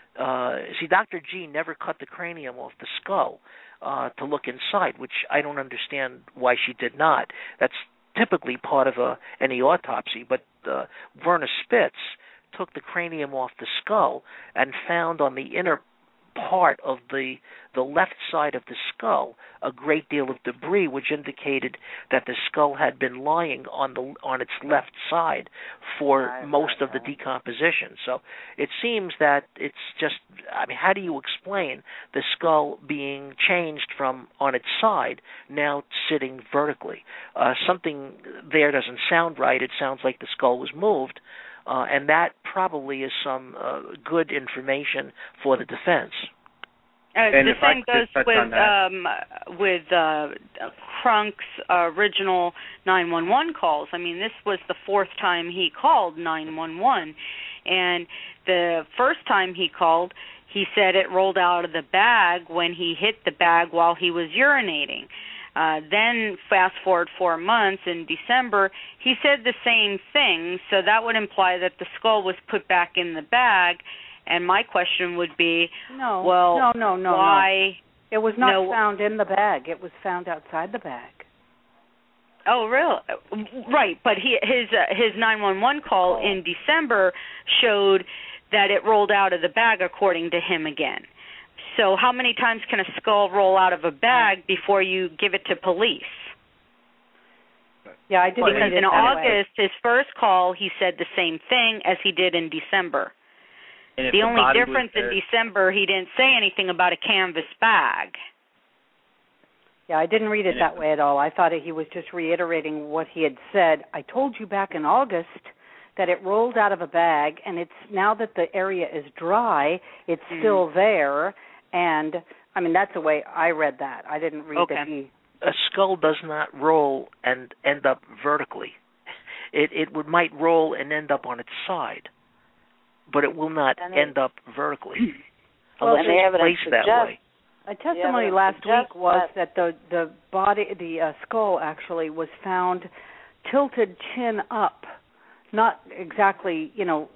F: Dr. G never cut the cranium off the skull to look inside, which I don't understand why she did not. That's typically part of any autopsy, but Verna Spitz took the cranium off the skull and found on the inner part of the left side of the skull a great deal of debris, which indicated that the skull had been lying on its left side for most of the decomposition. So it seems that it's just, how do you explain the skull being changed from on its side now sitting vertically? Something there doesn't sound right. It sounds like the skull was moved. And that probably is some good information for the defense.
D: The same goes with Kronk's original 911 calls. I mean, this was the 4th time he called 911. And the first time he called, he said it rolled out of the bag when he hit the bag while he was urinating. Then fast forward 4 months, in December, he said the same thing, so that would imply that the skull was put back in the bag, and my question would be,
E: no,
D: why?
E: It was not found in the bag. It was found outside the bag.
D: Oh, really? Right, but his 911 call in December showed that it rolled out of the bag according to him again. So how many times can a skull roll out of a bag before you give it to police?
E: Yeah, I did.
D: Because in August, his first call, he said the same thing as he did in December. The only difference in December, he didn't say anything about a canvas bag.
E: Yeah, I didn't read it that way at all. I thought he was just reiterating what he had said. I told you back in August that it rolled out of a bag, and it's now that the area is dry, it's still there. And, I mean, that's the way I read that. I didn't read that he...
F: A skull does not roll and end up vertically. It might roll and end up on its side, but it will not end up vertically unless it's placed that way.
E: A testimony last week was that the body, the skull actually was found tilted chin up, not exactly, chin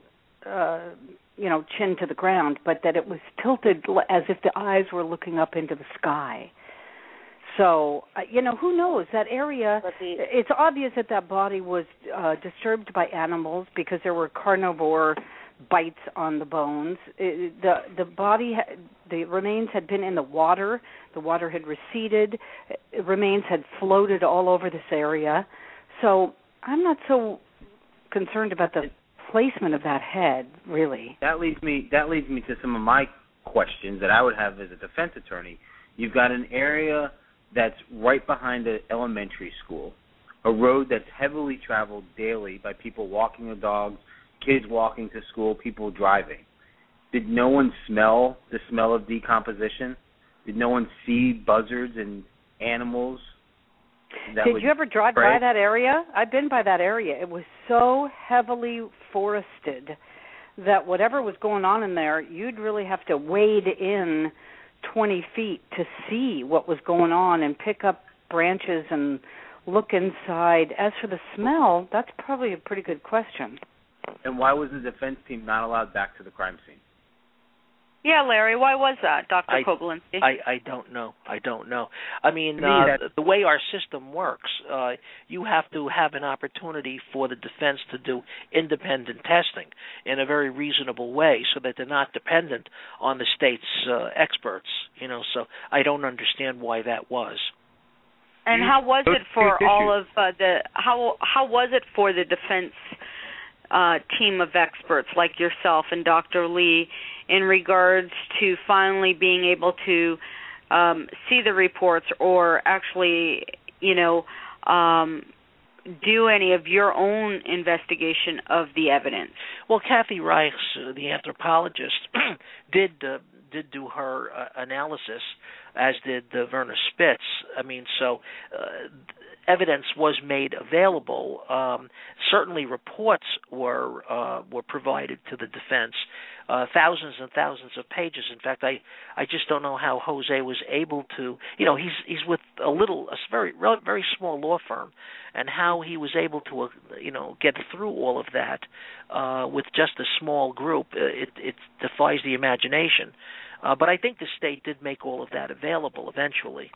E: to the ground, but that it was tilted as if the eyes were looking up into the sky. So, who knows? That area, it's obvious that body was disturbed by animals because there were carnivore bites on the bones. The body, the remains had been in the water. The water had receded. Remains had floated all over this area. So I'm not so concerned about the placement of that head, really.
A: That leads me to some of my questions that I would have as a defense attorney. You've got an area that's right behind the elementary school, a road that's heavily traveled daily by people walking their dogs, kids walking to school, people driving. Did no one smell the smell of decomposition? Did no one see buzzards and animals?
E: Did you ever drive by that area? I've been by that area. It was so heavily forested that whatever was going on in there, you'd really have to wade in 20 feet to see what was going on and pick up branches and look inside. As for the smell, that's probably a pretty good question.
A: And why was the defense team not allowed back to the crime scene?
D: Yeah, Larry, why was that, Dr. Koblinski?
F: I don't know. I mean, the way our system works, you have to have an opportunity for the defense to do independent testing in a very reasonable way so that they're not dependent on the state's experts, so I don't understand why that was.
D: And how was it for all of how was it for the defense team of experts like yourself and Dr. Lee in regards to finally being able to see the reports or actually, do any of your own investigation of the evidence?
F: Well, Kathy Reichs, the anthropologist, did do her analysis, as did Verna Spitz. I mean, so evidence was made available. Certainly, reports were provided to the defense, thousands and thousands of pages. In fact, I just don't know how Jose was able to. He's with a very small law firm, and how he was able to get through all of that with just a small group. It defies the imagination. But I think the state did make all of that available eventually.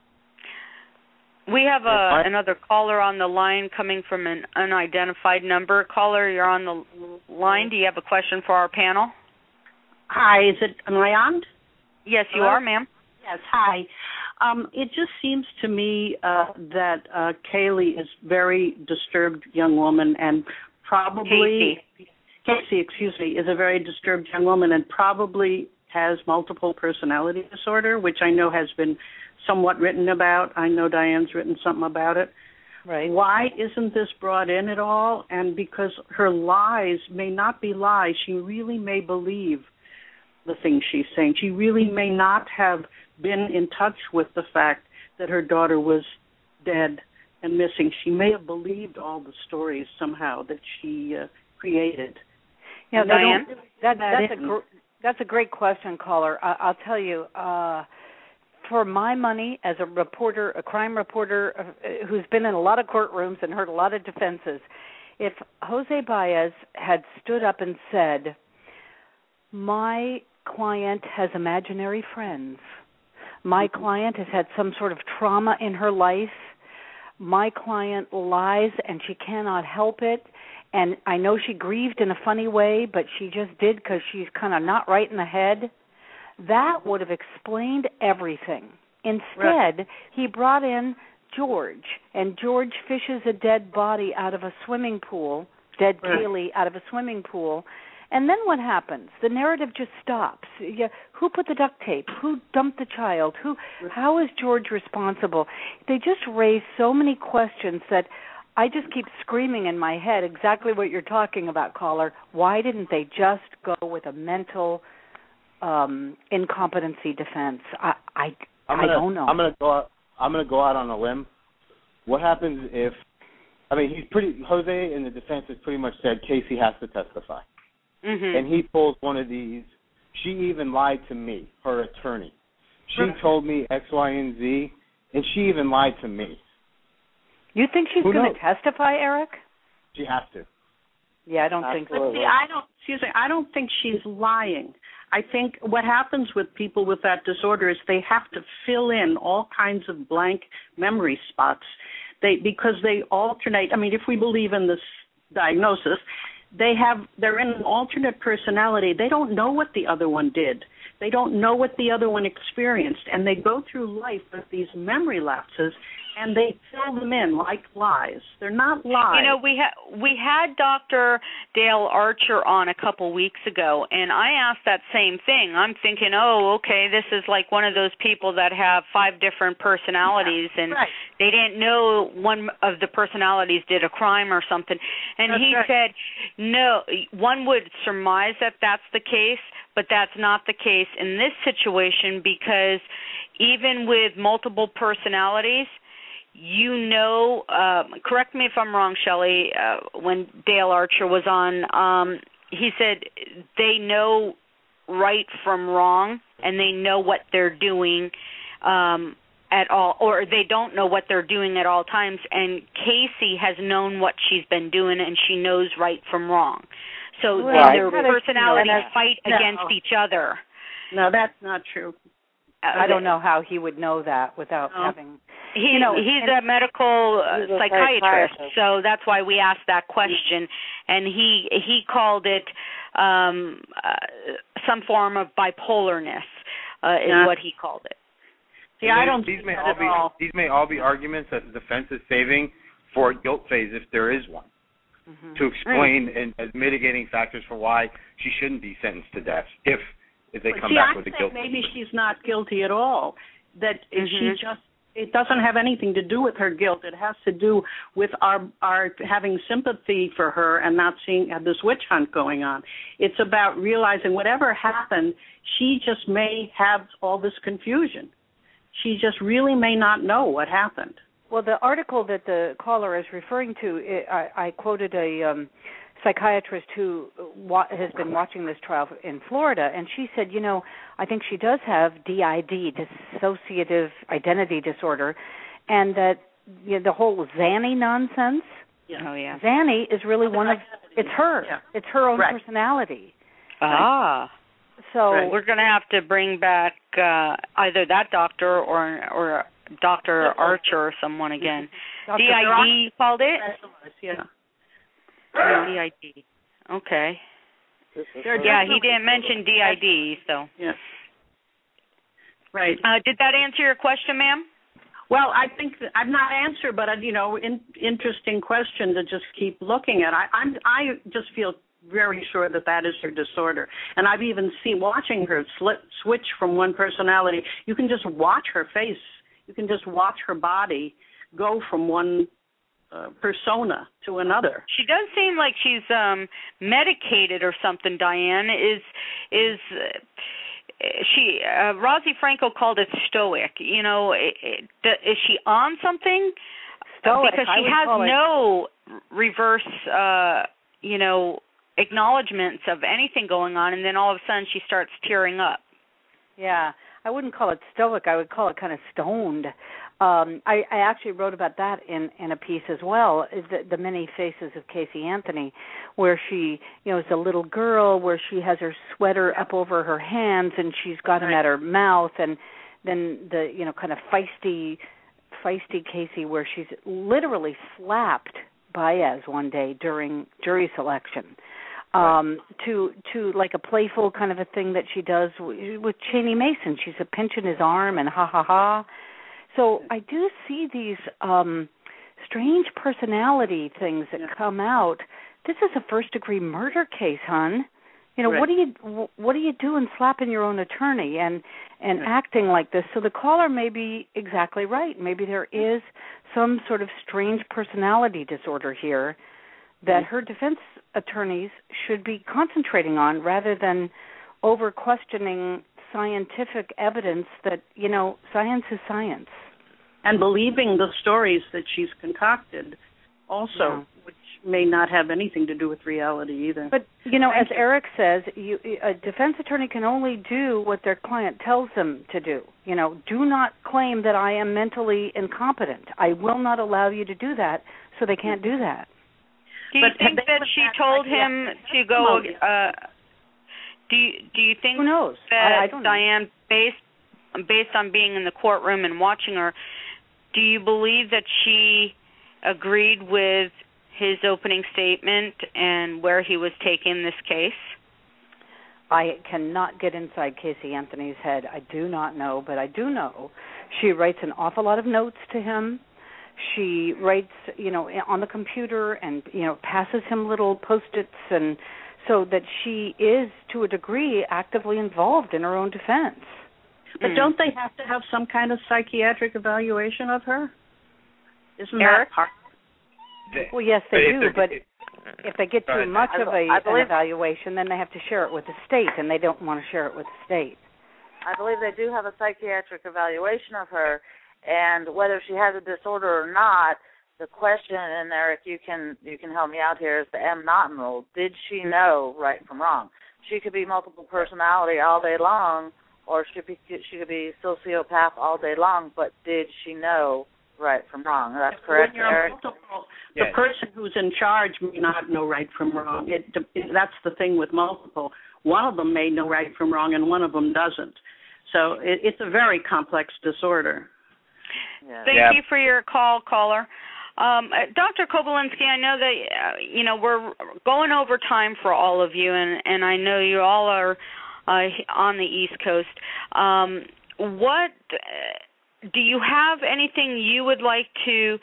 D: We have another caller on the line coming from an unidentified number. Caller, you're on the line. Do you have a question for our panel?
J: Hi, am I on?
D: Yes, you are, ma'am.
J: Yes, hi. It just seems to me that Kaylee is a very disturbed young woman and probably... Casey, is a very disturbed young woman and probably has multiple personality disorder, which I know has been somewhat written about. I know Diane's written something about it.
E: Right.
J: Why isn't this brought in at all? And because her lies may not be lies, she really may believe the things she's saying. She really may not have been in touch with the fact that her daughter was dead and missing. She may have believed all the stories somehow that she created.
E: Yeah, Diane, that's a great question, caller. I'll tell you, for my money, as a reporter, a crime reporter who's been in a lot of courtrooms and heard a lot of defenses, if Jose Baez had stood up and said, my client has imaginary friends, my client has had some sort of trauma in her life, my client lies and she cannot help it, and I know she grieved in a funny way, but she just did because she's kind of not right in the head, that would have explained everything. Instead, he brought in George, and George fishes a dead body out of a swimming pool, dead Kaylee out of a swimming pool, And then what happens? The narrative just stops. Who put the duct tape? Who dumped the child? How is George responsible? They just raise so many questions that I just keep screaming in my head exactly what you're talking about, caller. Why didn't they just go with a mental incompetency defense? I don't know.
K: I'm gonna go out on a limb. What happens if? I mean, Jose in the defense has pretty much said Casey has to testify. Mm-hmm. And he pulls one of these. She even lied to me, her attorney. She told me X, Y, and Z, and she even lied to me.
E: You think she's going to testify, Eric?
K: She has to.
E: Yeah, I don't think so.
J: But see, I don't think she's lying. I think what happens with people with that disorder is they have to fill in all kinds of blank memory spots. Because they alternate. I mean, if we believe in this diagnosis, they're in an alternate personality. They don't know what the other one did. They don't know what the other one experienced, and they go through life with these memory lapses, and they fill them in like lies. They're not lies.
D: You know, we had Dr. Dale Archer on a couple weeks ago, and I asked that same thing. I'm thinking, oh, okay, this is like one of those people that have 5 different personalities, and they didn't know one of the personalities did a crime or something. And he said, no, one would surmise that that's the case, but that's not the case in this situation, because even with multiple personalities, correct me if I'm wrong, Shelley, when Dale Archer was on, he said they know right from wrong, and they know what they're doing at all, or they don't know what they're doing at all times, and Casey has known what she's been doing, and she knows right from wrong. So their personalities fight against each other.
J: No, that's not true.
E: I don't know how he would know that without having...
D: He's a medical psychiatrist, so that's why we asked that question. And he called it some form of bipolarness, is what he called it.
J: See, I don't think
A: these may all be arguments that the defense is saving for a guilt phase, if there is one, to explain and as mitigating factors for why she shouldn't be sentenced to death if they come back with a guilt phase.
J: Maybe she's not guilty at all. That it doesn't have anything to do with her guilt. It has to do with our having sympathy for her and not seeing this witch hunt going on. It's about realizing whatever happened, she just may have all this confusion. She just really may not know what happened.
E: Well, the article that the caller is referring to, I quoted a psychiatrist who has been watching this trial in Florida, and she said, I think she does have DID, dissociative identity disorder, and that the whole Zanny nonsense.
D: Yeah. Oh yeah.
E: Zanny is really it's her. Yeah. It's her own personality.
D: Ah.
E: So
D: we're going to have to bring back either that doctor or Dr. Archer or someone again. DID called it?
J: Yeah.
D: DID. Okay. Yeah, he didn't mention DID, so.
J: Yeah. Right.
D: Did that answer your question, ma'am?
J: Well, I think I'm not answered, but interesting question to just keep looking at. I just feel very sure that is her disorder, and I've even seen watching her switch from one personality. You can just watch her face. You can just watch her body go from one persona to another.
D: She does seem like she's medicated or something. Diane is she? Rosie Franco called it stoic. Is she on something?
E: Stoic,
D: because she has no reverse, acknowledgments of anything going on, and then all of a sudden she starts tearing up.
E: Yeah, I wouldn't call it stoic. I would call it kind of stoned. I actually wrote about that in a piece as well, the many faces of Casey Anthony, where she, is a little girl, where she has her sweater up over her hands and she's got him at her mouth, and then the, kind of feisty Casey, where she's literally slapped Baez one day during jury selection. To like a playful kind of a thing that she does with Cheney Mason. She's pinching his arm and ha ha ha. So I do see these strange personality things that come out. This is a first-degree murder case, hon. Right. What do you do in slapping your own attorney and acting like this? So the caller may be exactly right. Maybe there is some sort of strange personality disorder here that her defense attorneys should be concentrating on rather than over questioning scientific evidence that, science is science.
J: And believing the stories that she's concocted also, which may not have anything to do with reality either.
E: But, as Eric says, a defense attorney can only do what their client tells them to do. Do not claim that I am mentally incompetent. I will not allow you to do that, so they can't do that.
D: Do you think that she told him to go... Do you think
E: Who knows?
D: that
E: I don't know.
D: Diane, based on being in the courtroom and watching her, do you believe that she agreed with his opening statement and where he was taking this case?
E: I cannot get inside Casey Anthony's head. I do not know, but I do know she writes an awful lot of notes to him. She writes, on the computer and, passes him little Post-its, and so that she is, to a degree, actively involved in her own defense.
J: But don't they have to have some kind of psychiatric evaluation of her? Isn't
E: Eric?
J: that part?
E: Well, yes, they do, but if they get too much of an evaluation, then they have to share it with the state, and they don't want to share it with the state.
G: I believe they do have a psychiatric evaluation of her, and whether she has a disorder or not, the question, and Eric, you can help me out here, is the M. Naughton rule. Did she know right from wrong? She could be multiple personality all day long, or she could be sociopath all day long, but did she know right from wrong? That's correct, Eric?
J: Multiple, the person who's in charge may not know right from wrong. That's the thing with multiple. One of them may know right from wrong, and one of them doesn't. So it's a very complex disorder.
D: Thank you for your call, caller. Dr. Kobylensky, I know that we're going over time for all of you, and I know you all are on the East Coast. What do you have anything you would like to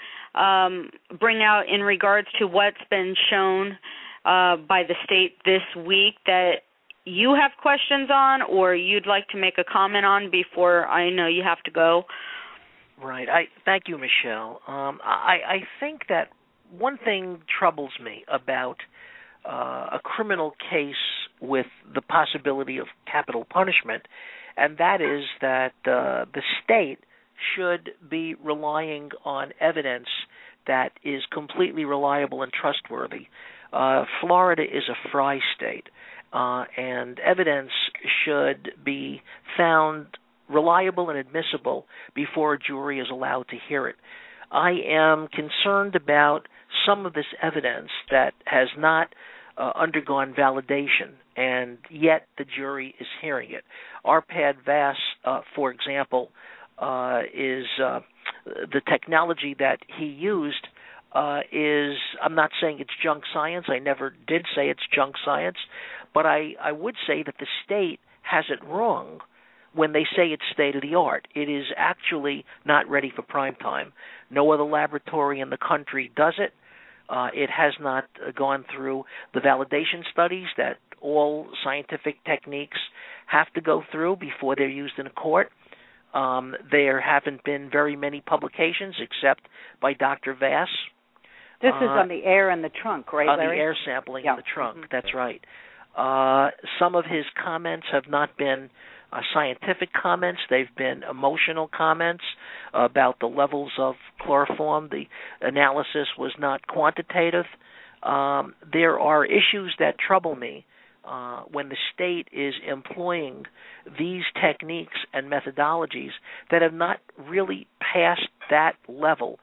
D: bring out in regards to what's been shown by the state this week that you have questions on, or you'd like to make a comment on before I know you have to go?
F: Right. Thank you, Michelle. I think that one thing troubles me about a criminal case with the possibility of capital punishment, and that is that the state should be relying on evidence that is completely reliable and trustworthy. Florida is a free state, and evidence should be found reliable and admissible before a jury is allowed to hear it. I am concerned about some of this evidence that has not undergone validation, and yet the jury is hearing it. Arpad Vass, for example, is the technology that he used is, I'm not saying it's junk science. I never did say it's junk science, but I would say that the state has it wrong when they say it's state-of-the-art. It is actually not ready for prime time. No other laboratory in the country does it. It has not gone through the validation studies that all scientific techniques have to go through before they're used in a court. There haven't been very many publications except by Dr. Vass.
E: This is on the air in the trunk, right, Larry?
F: On the air sampling in the trunk, that's right. Some of his comments have not been scientific comments. They've been emotional comments about the levels of chloroform. The analysis was not quantitative. There are issues that trouble me when the state is employing these techniques and methodologies that have not really passed that level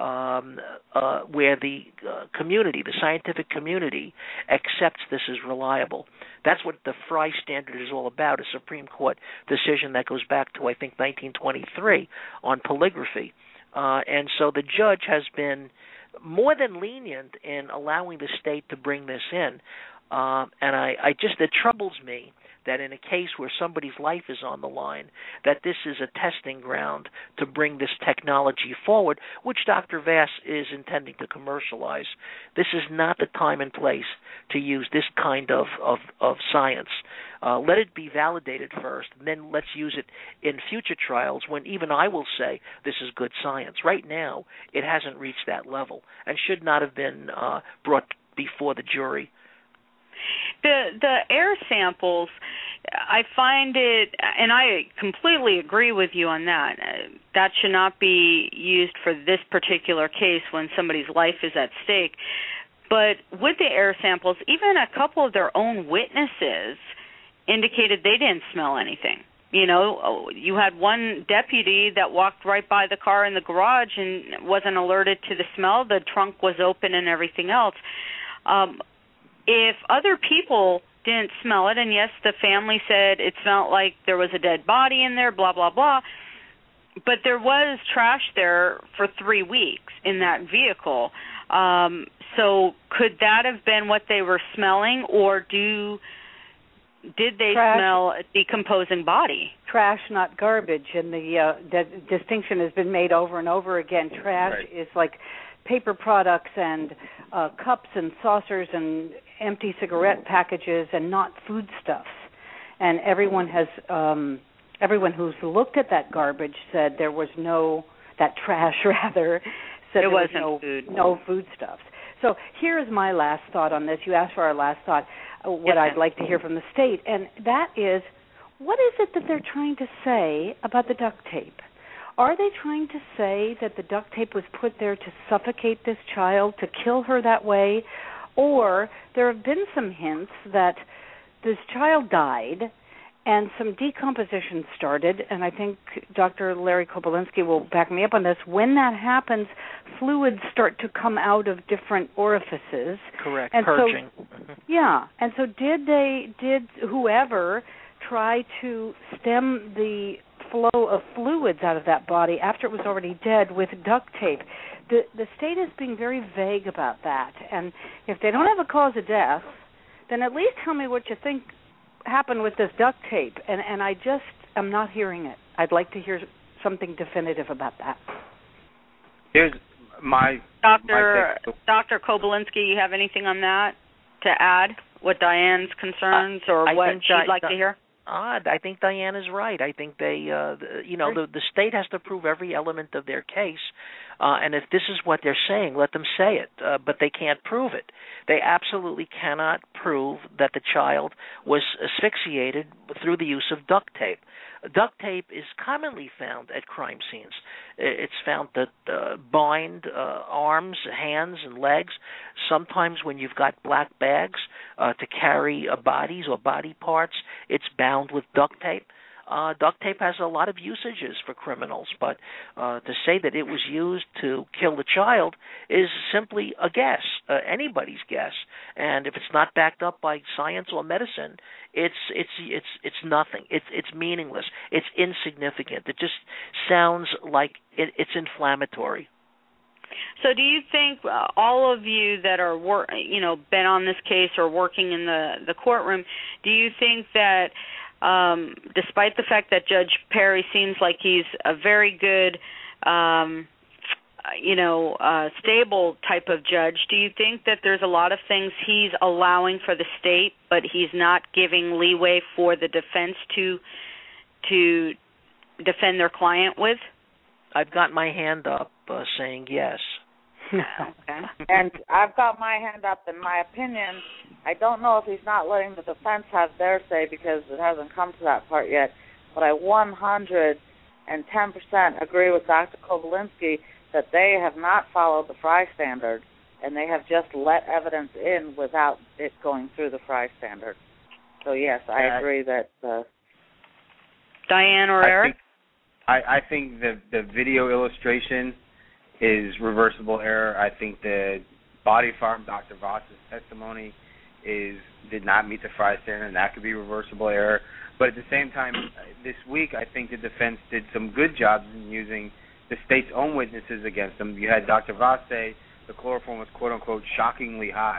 F: where the community, the scientific community, accepts this as reliable. That's what the Frye Standard is all about, a Supreme Court decision that goes back to, I think, 1923 on polygraphy. And so the judge has been more than lenient in allowing the state to bring this in. And it troubles me that in a case where somebody's life is on the line, that this is a testing ground to bring this technology forward, which Dr. Vass is intending to commercialize. This is not the time and place to use this kind of science. Let it be validated first, and then let's use it in future trials when even I will say this is good science. Right now, it hasn't reached that level and should not have been brought before the jury.
D: The air samples, I find it, and I completely agree with you on that. That should not be used for this particular case when somebody's life is at stake. But with the air samples, even a couple of their own witnesses indicated they didn't smell anything. You know, you had one deputy that walked right by the car in the garage and wasn't alerted to the smell. The trunk was open and everything else. If other people didn't smell it, and yes, the family said it smelled like there was a dead body in there, blah, blah, blah, but there was trash there for 3 weeks in that vehicle. So could that have been what they were smelling, or did they smell a decomposing body?
E: Trash, not garbage, and the distinction has been made over and over again. Trash is like paper products and cups and saucers and empty cigarette packages, and not foodstuffs. And everyone who's looked at that garbage said there was that trash rather, said there was no foodstuffs. So here's my last thought on this. You asked for our last thought, what I'd like to hear from the state, and that is, what is it that they're trying to say about the duct tape? Are they trying to say that the duct tape was put there to suffocate this child, to kill her that way? Or there have been some hints that this child died and some decomposition started, and I think Dr. Larry Kopolinsky will back me up on this. When that happens, fluids start to come out of different orifices.
F: Correct,
E: and
F: purging.
E: So, yeah, and so did whoever try to stem the flow of fluids out of that body after it was already dead with duct tape? The state is being very vague about that, and if they don't have a cause of death, then at least tell me what you think happened with this duct tape, and I'm not hearing it. I'd like to hear something definitive about that.
A: Here's my
D: Dr. Kopolinsky, you have anything on that to add? What Diane's concerns or what she'd like to hear?
F: I think Diane is right. I think the state has to prove every element of their case, and if this is what they're saying, let them say it, but they can't prove it. They absolutely cannot prove that the child was asphyxiated through the use of duct tape. Duct tape is commonly found at crime scenes. It's found to bind arms, hands, and legs. Sometimes when you've got black bags to carry bodies or body parts, it's bound with duct tape. Duct tape has a lot of usages for criminals, but to say that it was used to kill the child is simply a guess, anybody's guess. And if it's not backed up by science or medicine, it's nothing. It's meaningless. It's insignificant. It just sounds like it's inflammatory.
D: So do you think all of you that are been on this case or working in the courtroom, do you think that despite the fact that Judge Perry seems like he's a very good, stable type of judge, do you think that there's a lot of things he's allowing for the state, but he's not giving leeway for the defense to defend their client with?
F: I've got my hand up saying yes.
G: Okay. And I've got my hand up. In my opinion, I don't know if he's not letting the defense have their say because it hasn't come to that part yet, but I 110% agree with Dr. Kopolinsky that they have not followed the Frye standard, and they have just let evidence in without it going through the Frye standard. So, yes, I agree that...
D: Diane or Eric?
A: I think the video illustration is reversible error. I think the body farm, Dr. Voss's testimony did not meet the Frye standard, and that could be reversible error. But at the same time, this week, I think the defense did some good jobs in using the state's own witnesses against them. You had Dr. Voss say the chloroform was, quote-unquote, shockingly high.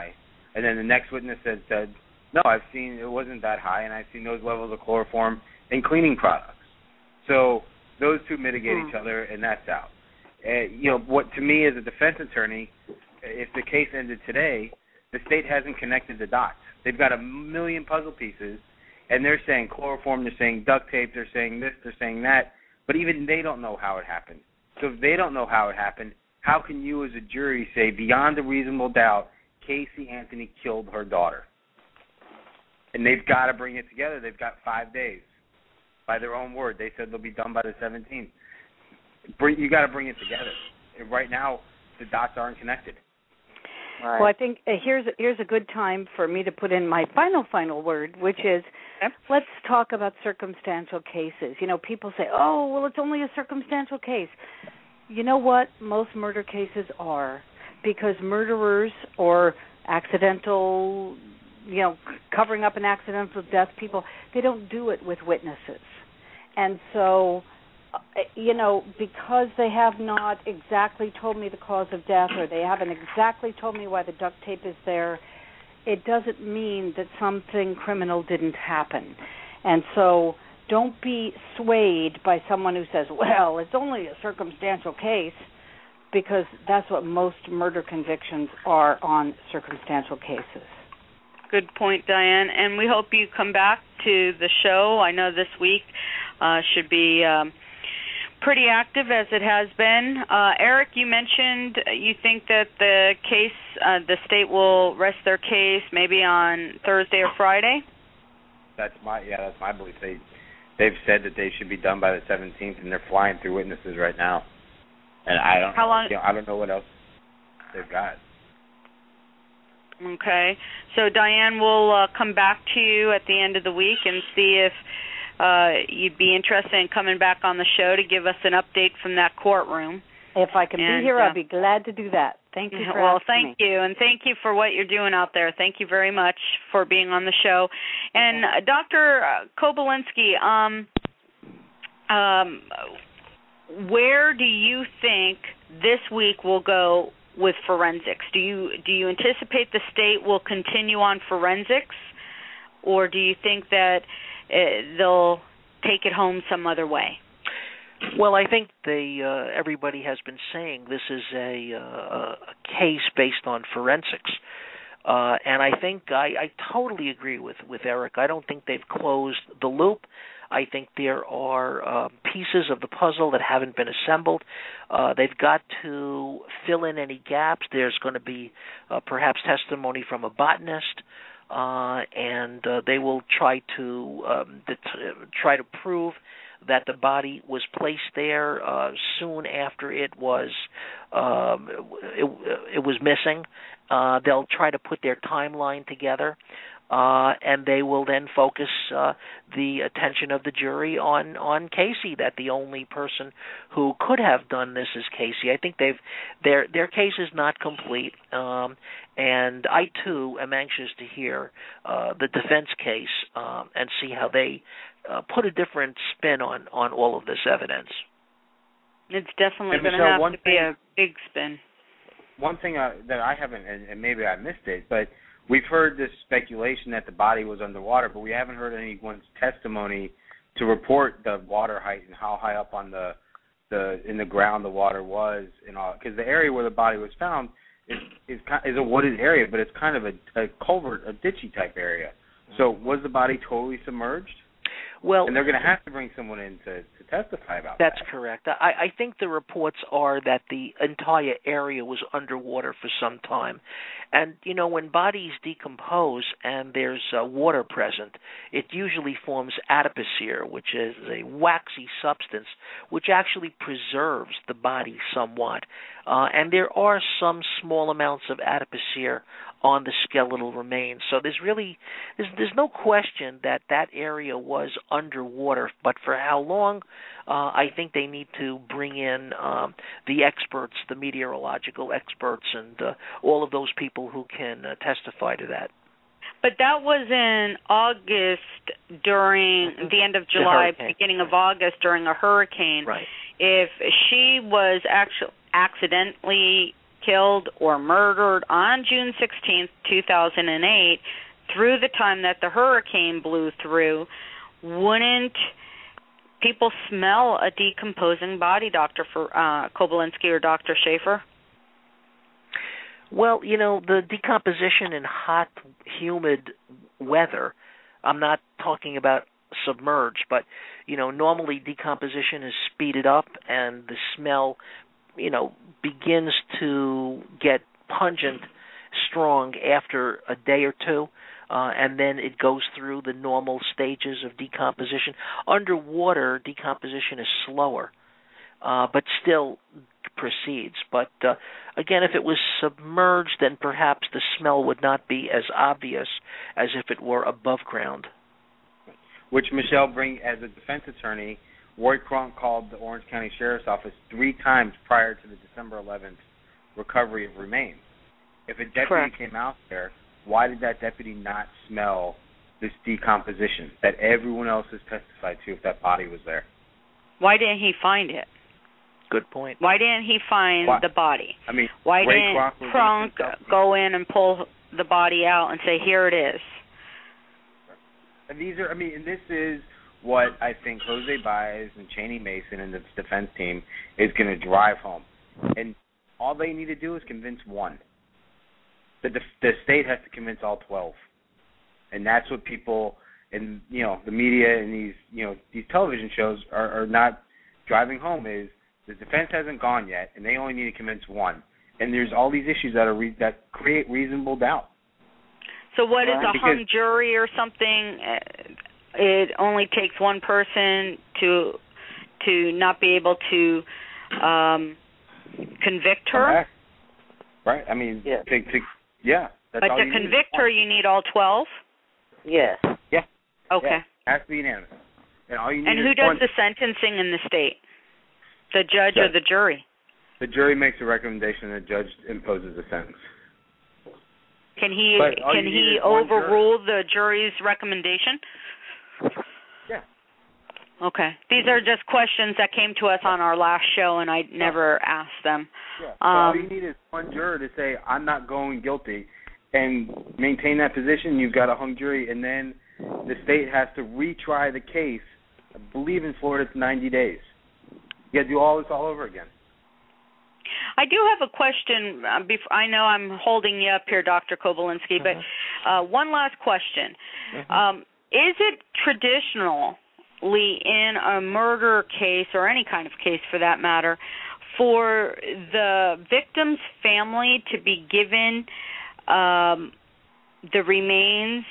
A: And then the next witness said, no, I've seen it wasn't that high, and I've seen those levels of chloroform in cleaning products. So those two mitigate each other, and that's out. What to me as a defense attorney, if the case ended today, the state hasn't connected the dots. They've got a million puzzle pieces, and they're saying chloroform, they're saying duct tape, they're saying this, they're saying that, but even they don't know how it happened. So if they don't know how it happened, how can you as a jury say beyond a reasonable doubt Casey Anthony killed her daughter? And they've got to bring it together. They've got 5 days. By their own word, they said they'll be done by the 17th. You got to bring it together. And right now, the dots aren't connected.
E: Right. Well, I think here's a good time for me to put in my final word, which is let's talk about circumstantial cases. People say, oh, well, it's only a circumstantial case. You know what? Most murder cases are, because murderers or accidental, covering up an accidental death people, they don't do it with witnesses. And so, because they have not exactly told me the cause of death, or they haven't exactly told me why the duct tape is there, it doesn't mean that something criminal didn't happen. And so don't be swayed by someone who says, well, it's only a circumstantial case, because that's what most murder convictions are, on circumstantial cases.
D: Good point, Diane. And we hope you come back to the show. I know this week should be pretty active, as it has been. Eric, you mentioned you think that the case, the state will rest their case maybe on Thursday or Friday?
A: That's my belief. They've said that they should be done by the 17th, and they're flying through witnesses right now. And I don't know what else they've got.
D: Okay. So, Diane, we'll come back to you at the end of the week and see if you'd be interested in coming back on the show to give us an update from that courtroom.
E: If I can be here, I'd be glad to do that. Thank you for asking me.
D: You, and thank you for what you're doing out there. Thank you very much for being on the show. And Dr. Kobylinski, where do you think this week will go with forensics? Do you anticipate the state will continue on forensics, or do you think that they'll take it home some other way?
F: Well, I think everybody has been saying this is a case based on forensics. And I think I totally agree with Eric. I don't think they've closed the loop. I think there are pieces of the puzzle that haven't been assembled. They've got to fill in any gaps. There's going to be perhaps testimony from a botanist, and they will try to prove that the body was placed there soon after it was missing. They'll try to put their timeline together. And they will then focus the attention of the jury on Casey, that the only person who could have done this is Casey. I think their case is not complete, and I too am anxious to hear the defense case and see how they put a different spin on all of this evidence.
D: It's definitely going to have to be a big spin.
A: One thing that I haven't, and maybe I missed it, but we've heard this speculation that the body was underwater, but we haven't heard anyone's testimony to report the water height and how high up on in the ground the water was, and all. Because the area where the body was found is a wooded area, but it's kind of a culvert, a ditchy type area. So was the body totally submerged?
F: Well,
A: and they're going to have to bring someone in to testify about that.
F: That's correct. I think the reports are that the entire area was underwater for some time. And, when bodies decompose and there's water present, it usually forms adipocere, which is a waxy substance which actually preserves the body somewhat. And there are some small amounts of adipocere on the skeletal remains. So there's no question that area was underwater, but for how long, I think they need to bring in the experts, the meteorological experts, and all of those people who can testify to that.
C: But that was in August, during the end of July, beginning of August, during a hurricane.
F: Right.
C: If she was accidentally killed or murdered on June 16th, 2008, through the time that the hurricane blew through, wouldn't people smell a decomposing body, Dr. Kobylensky or Dr. Schaefer?
F: Well, the decomposition in hot, humid weather, I'm not talking about submerged, but, normally decomposition is speeded up and the smell, begins to get pungent, strong after a day or two, and then it goes through the normal stages of decomposition. Underwater, decomposition is slower, but still proceeds. But again, if it was submerged, then perhaps the smell would not be as obvious as if it were above ground.
A: Which Michelle Brink, as a defense attorney, Ward Cronk called the Orange County Sheriff's Office 3 times prior to the December 11th recovery of remains. If a deputy
C: Correct.
A: came out there, why did that deputy not smell this decomposition that everyone else has testified to if that body was there?
C: Why didn't he find it?
F: Good point.
C: Why didn't he find the body?
A: I mean,
C: why
A: Ray
C: didn't Cronk go in and pull the body out and say, here it is?
A: And and this is what I think Jose Baez and Cheney Mason and the defense team is going to drive home. And all they need to do is convince one. The state has to convince all 12. And that's what people and, the media and these television shows are not driving home is the defense hasn't gone yet, and they only need to convince one. And there's all these issues that create reasonable doubt.
C: So what is a hung jury or something? It only takes one person to not be able to convict her?
A: Right. I mean,
G: yeah.
A: That's
C: but
A: all
C: to
A: you
C: convict
A: need.
C: her, you need all 12?
G: Yes.
A: Yeah.
C: Okay.
A: Yeah. It has to be unanimous. And all you need
C: who
A: is
C: does
A: one.
C: the sentencing in the state? The judge or the jury?
A: The jury makes a recommendation, and the judge imposes a sentence.
C: Can he overrule the jury's recommendation?
A: Yeah.
C: Okay. These are just questions that came to us on our last show, and I never asked them.
A: Yeah. All you need is one juror to say, I'm not going guilty, and maintain that position. You've got a hung jury, and then the state has to retry the case. I believe in Florida it's 90 days. You got to do all this all over again.
C: I do have a question. I know I'm holding you up here, Dr. Kobylensky, but one last question. Is it traditionally in a murder case, or any kind of case for that matter, for the victim's family to be given the remains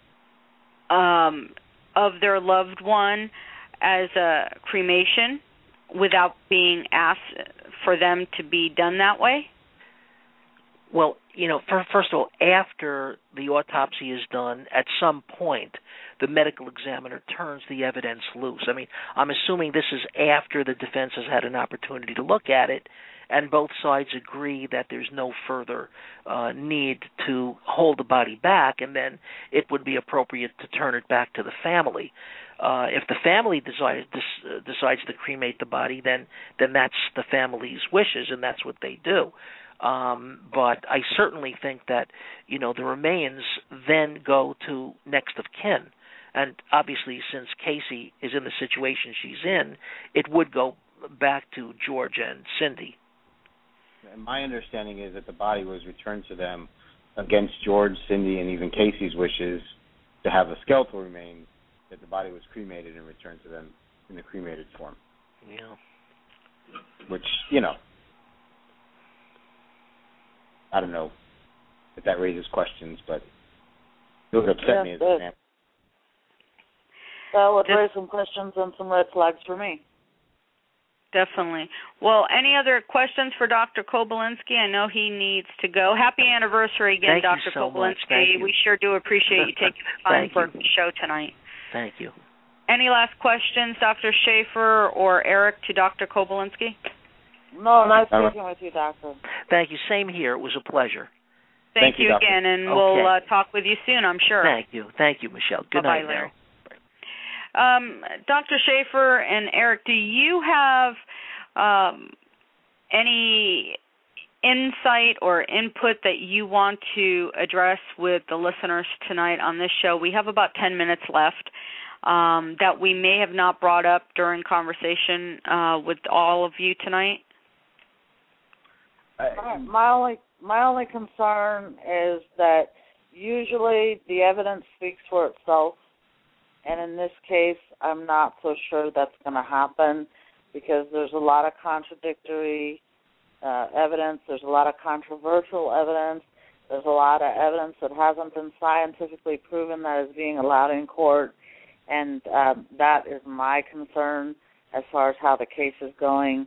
C: of their loved one as a cremation without being asked for them to be done that way?
F: Well, first of all, after the autopsy is done, at some point, the medical examiner turns the evidence loose. I mean, I'm assuming this is after the defense has had an opportunity to look at it, and both sides agree that there's no further need to hold the body back, and then it would be appropriate to turn it back to the family. If the family decides to cremate the body, then that's the family's wishes, and that's what they do. But I certainly think that, the remains then go to next of kin. And obviously, since Casey is in the situation she's in, it would go back to Georgia and Cindy.
K: And my understanding is that the body was returned to them against George, Cindy, and even Casey's wishes to have a skeletal remain, that the body was cremated and returned to them in the cremated form.
F: Yeah.
K: Which, I don't know if that raises questions, but it would upset me as a man.
G: That would raise some questions and some red flags for me.
C: Definitely. Well, any other questions for Dr. Kobylensky? I know he needs to go. Happy anniversary again,
F: Thank
C: Dr.
F: you so
C: Kobylensky.
F: much. Thank you.
C: We sure do appreciate you taking the time for the show tonight.
F: Thank you.
C: Any last questions, Dr. Schaefer or Eric, to Dr. Kobylensky?
G: No, nice speaking with you, Doctor.
F: Thank you. Same here. It was a pleasure.
C: Thank you again, and we'll talk with you soon, I'm sure.
F: Thank you. Thank you, Michelle. Good
C: Bye-bye,
F: night,
C: Larry. Dr. Schaefer and Eric, do you have any insight or input that you want to address with the listeners tonight on this show? We have about 10 minutes left that we may have not brought up during conversation with all of you tonight.
G: My only concern is that usually the evidence speaks for itself, and in this case, I'm not so sure that's going to happen because there's a lot of contradictory evidence. There's a lot of controversial evidence. There's a lot of evidence that hasn't been scientifically proven that is being allowed in court, and that is my concern as far as how the case is going.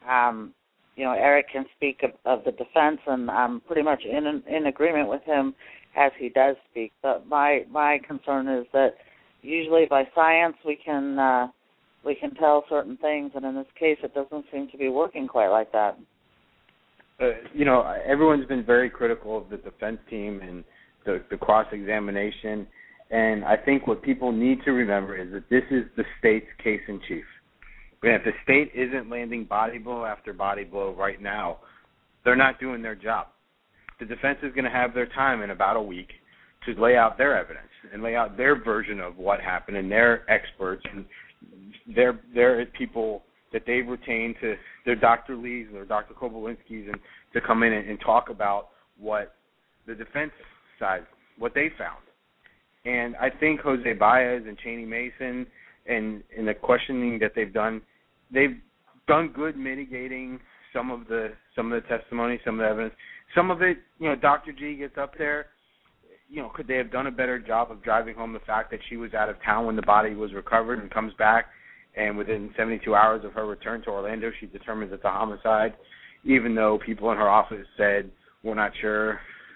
G: Eric can speak of the defense, and I'm pretty much in agreement with him as he does speak. But my concern is that usually by science we can tell certain things, and in this case it doesn't seem to be working quite like that.
A: Everyone's been very critical of the defense team and the cross-examination, and I think what people need to remember is that this is the state's case in chief. And if the state isn't landing body blow after body blow right now, they're not doing their job. The defense is going to have their time in about a week to lay out their evidence and lay out their version of what happened, and their experts and their people that they've retained, to their Dr. Lees or Dr. Kobolinskis, and to come in and talk about what the defense side, what they found. And I think Jose Baez and Cheney Mason and the questioning that they've done good mitigating some of the testimony, some of the evidence. Some of it, Dr. G gets up there. Could they have done a better job of driving home the fact that she was out of town when the body was recovered and comes back, and within 72 hours of her return to Orlando, she determines it's a homicide, even though people in her office said, we're not sure,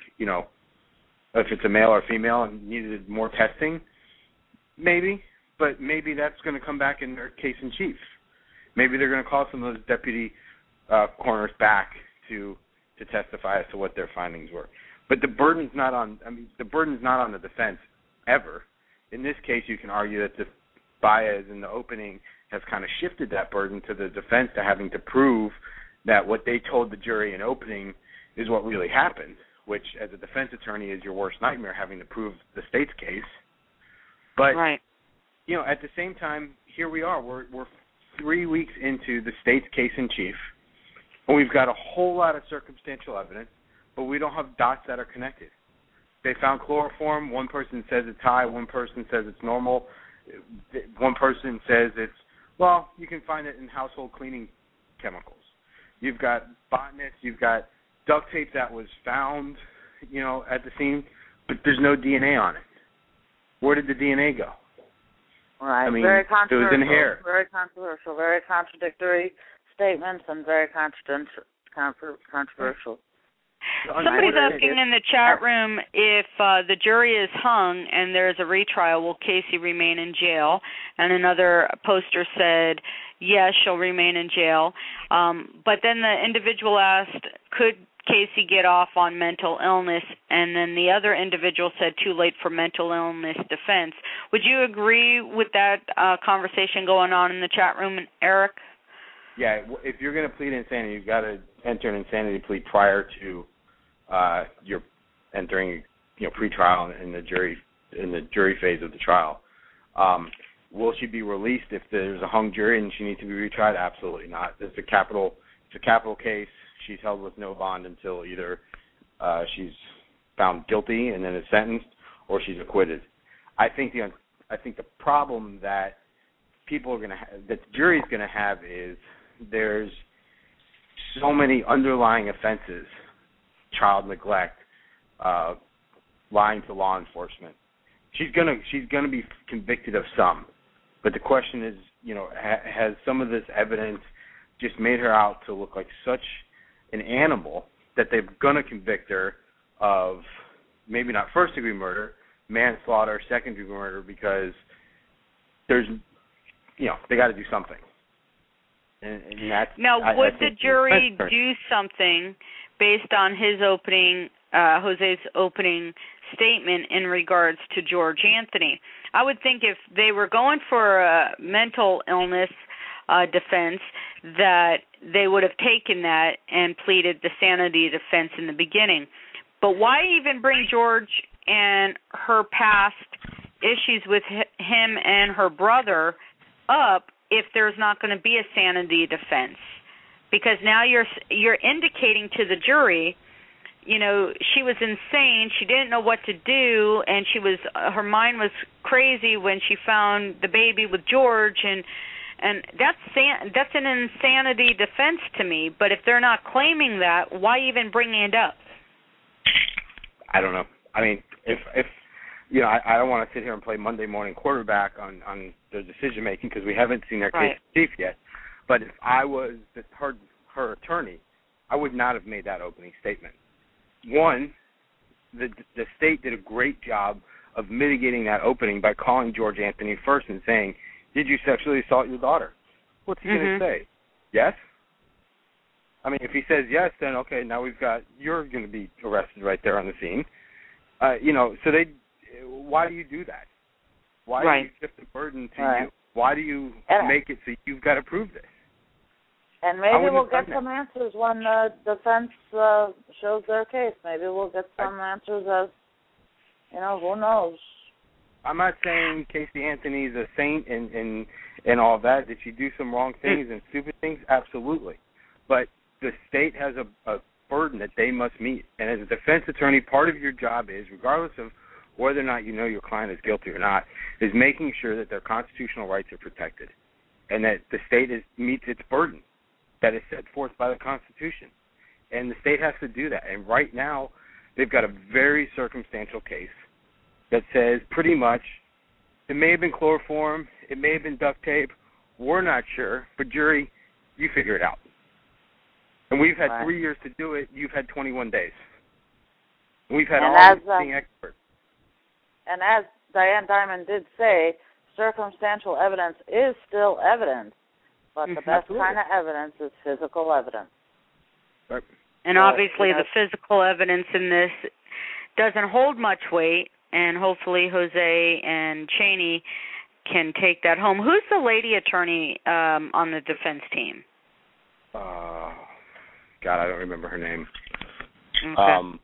A: if it's a male or female and needed more testing? Maybe, but maybe that's going to come back in their case in chief. Maybe they're going to call some of those deputy coroners back to testify as to what their findings were. But the burden's not on the defense ever. In this case, you can argue that the Baez in the opening has kind of shifted that burden to the defense, to having to prove that what they told the jury in opening is what really happened, which as a defense attorney is your worst nightmare, having to prove the state's case. But right. At the same time, here we are. We're 3 weeks into the state's case in chief, and we've got a whole lot of circumstantial evidence, but we don't have dots that are connected. They found chloroform. One person says it's high. One person says it's normal. One person says you can find it in household cleaning chemicals. You've got botanists. You've got duct tape that was found, at the scene, but there's no DNA on it. Where did the DNA go?
G: Right.
A: Very controversial. It was in hair.
G: Very controversial. Very contradictory statements and very controversial.
C: Somebody's asking in the chat room if the jury is hung and there's a retrial, will Casey remain in jail? And another poster said, yes, she'll remain in jail. But then the individual asked, could Casey get off on mental illness? And then the other individual said, too late for mental illness defense. Would you agree with that conversation going on in the chat room, Eric?
A: Yeah, if you're going to plead insanity, you've got to enter an insanity plea prior to your entering, pretrial in the jury phase of the trial. Will she be released if there's a hung jury and she needs to be retried? Absolutely not. It's a capital case. She's held with no bond until either she's found guilty and then is sentenced, or she's acquitted. I think the problem that people are going to that the jury is going to have is there's so many underlying offenses: child neglect, lying to law enforcement. She's gonna be convicted of some, but the question is, has some of this evidence just made her out to look like such an animal that they're gonna convict her of maybe not first-degree murder, manslaughter, second-degree murder, because there's, they got to do something. And that's,
C: now, would the jury do something based on his opening, Jose's opening statement in regards to George Anthony? I would think if they were going for a mental illness defense, that they would have taken that and pleaded the sanity defense in the beginning. But why even bring George and her past issues with him and her brother up if there's not going to be a sanity defense? Because now you're indicating to the jury, you know, she was insane, she didn't know what to do, and her mind was crazy when she found the baby with George, and that's an insanity defense to me. But if they're not claiming that, why even bringing it up?
A: I don't know. I mean, if you know, I don't want to sit here and play Monday morning quarterback on their decision making because we haven't seen their case in chief yet. But if I was her attorney, I would not have made that opening statement. One, the state did a great job of mitigating that opening by calling George Anthony first and saying, "Did you sexually assault your daughter?" What's he going to say? Yes? I mean, if he says yes, then okay, now you're going to be arrested right there on the scene. You know, so why do you do that? Why do you shift the burden to you? Why do you make it so you've got to prove this?
G: And maybe we'll get some answers when the defense shows their case. Maybe we'll get some answers as, you know, who knows.
A: I'm not saying Casey Anthony's a saint and all that. Did she do some wrong things and stupid things? Absolutely. But the state has a burden that they must meet. And as a defense attorney, part of your job is, regardless of whether or not you know your client is guilty or not, is making sure that their constitutional rights are protected and that the state meets its burden that is set forth by the Constitution. And the state has to do that. And right now, they've got a very circumstantial case that says pretty much it may have been chloroform, it may have been duct tape, we're not sure, but jury, you figure it out. And we've had 3 years to do it, you've had 21 days. And we've had all these experts.
G: And as Diane Dimond did say, circumstantial evidence is still evidence, but the best kind of evidence is physical evidence.
A: Right.
C: And obviously the physical evidence in this doesn't hold much weight, and hopefully Jose and Cheney can take that home. Who's the lady attorney on the defense team?
A: God, I don't remember her name.
C: Okay.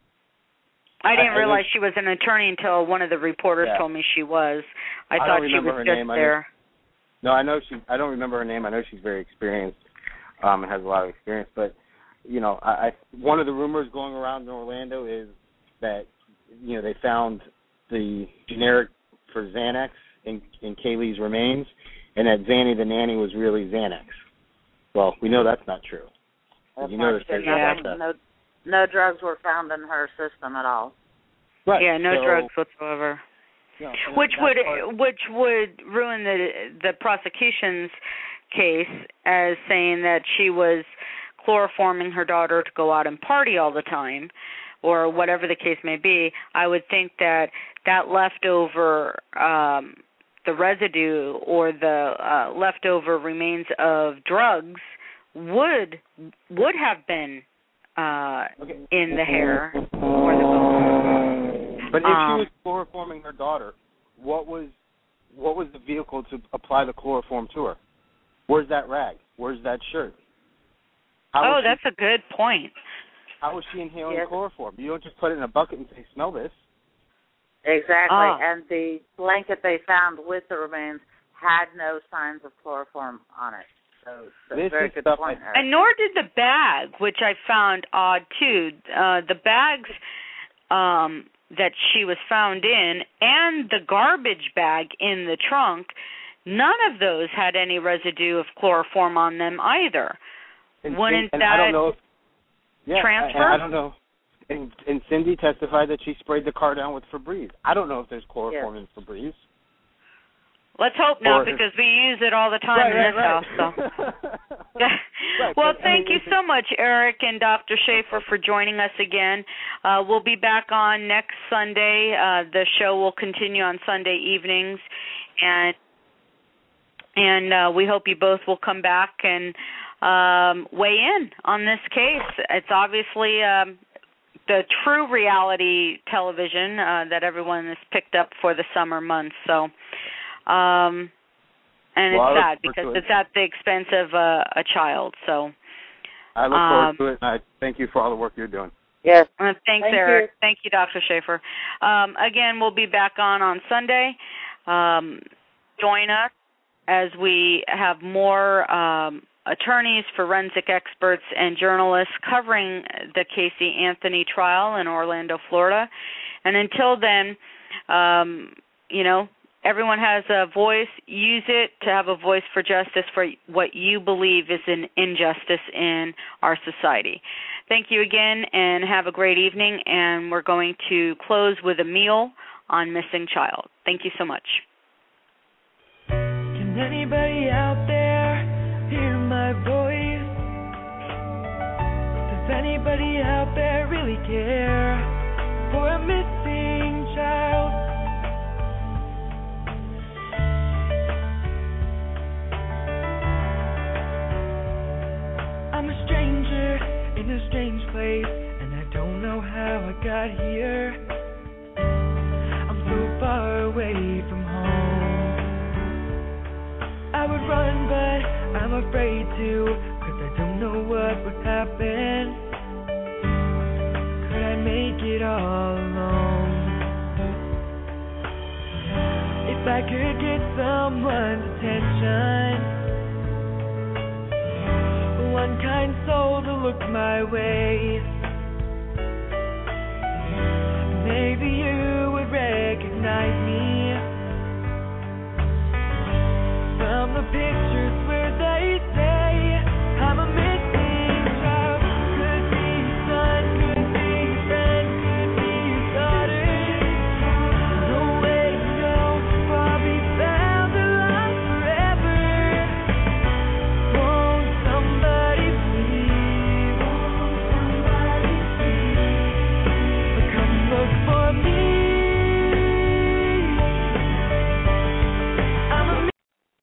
C: I didn't realize she was an attorney until one of the reporters told me she was. I thought she was just there.
A: No, I don't remember her name. I know she's very experienced and has a lot of experience. But, you know, one of the rumors going around in Orlando is that, you know, they found the generic for Xanax in Kaylee's remains, and that Zanny the nanny was really Xanax. Well, we know that's not true.
G: That's not true. No drugs were found in her system at all.
C: Right. Yeah, no drugs whatsoever. No, which would ruin the prosecution's case as saying that she was chloroforming her daughter to go out and party all the time, or whatever the case may be. I would think that leftover the residue or the leftover remains of drugs would have been in the hair or the bone.
A: But if she was chloroforming her daughter, what was the vehicle to apply the chloroform to her? Where's that rag? Where's that shirt?
C: That's a good point.
A: How was she inhaling chloroform? You don't just put it in a bucket and say, smell this.
G: Exactly. And the blanket they found with the remains had no signs of chloroform on it. So that's a very good point.
C: And nor did the bag, which I found odd too. The bags that she was found in and the garbage bag in the trunk, none of those had any residue of chloroform on them either. Wouldn't that
A: I don't know
C: transfer?
A: I don't know. And Cindy testified that she sprayed the car down with Febreze. I don't know if there's chloroform in Febreze.
C: Let's hope not, because we use it all the time in this house. So. Well, thank you so much, Eric and Dr. Schaefer, for joining us again. We'll be back on next Sunday. The show will continue on Sunday evenings, and we hope you both will come back and weigh in on this case. It's obviously the true reality television that everyone has picked up for the summer months. So. And it's sad because it's at the expense of a child. So
K: I look forward to it, and I thank you for all the work you're doing.
G: Yes.
C: Thanks, Eric. Thank you, Dr. Schaefer. Again, we'll be back on Sunday. Join us as we have more attorneys, forensic experts, and journalists covering the Casey Anthony trial in Orlando, Florida. And until then, everyone has a voice. Use it to have a voice for justice for what you believe is an injustice in our society. Thank you again, and have a great evening. And we're going to close with a meal on missing child. Thank you so much.
L: Can anybody out there hear my voice? Does anybody out there really care for a missing child? I'm a stranger in a strange place, and I don't know how I got here. I'm so far away from home. I would run, but I'm afraid to, 'cause I don't know what would happen. Could I make it all alone? If I could get someone's attention, one kind soul to look my way, maybe you would recognize me from the pictures where they say I'm a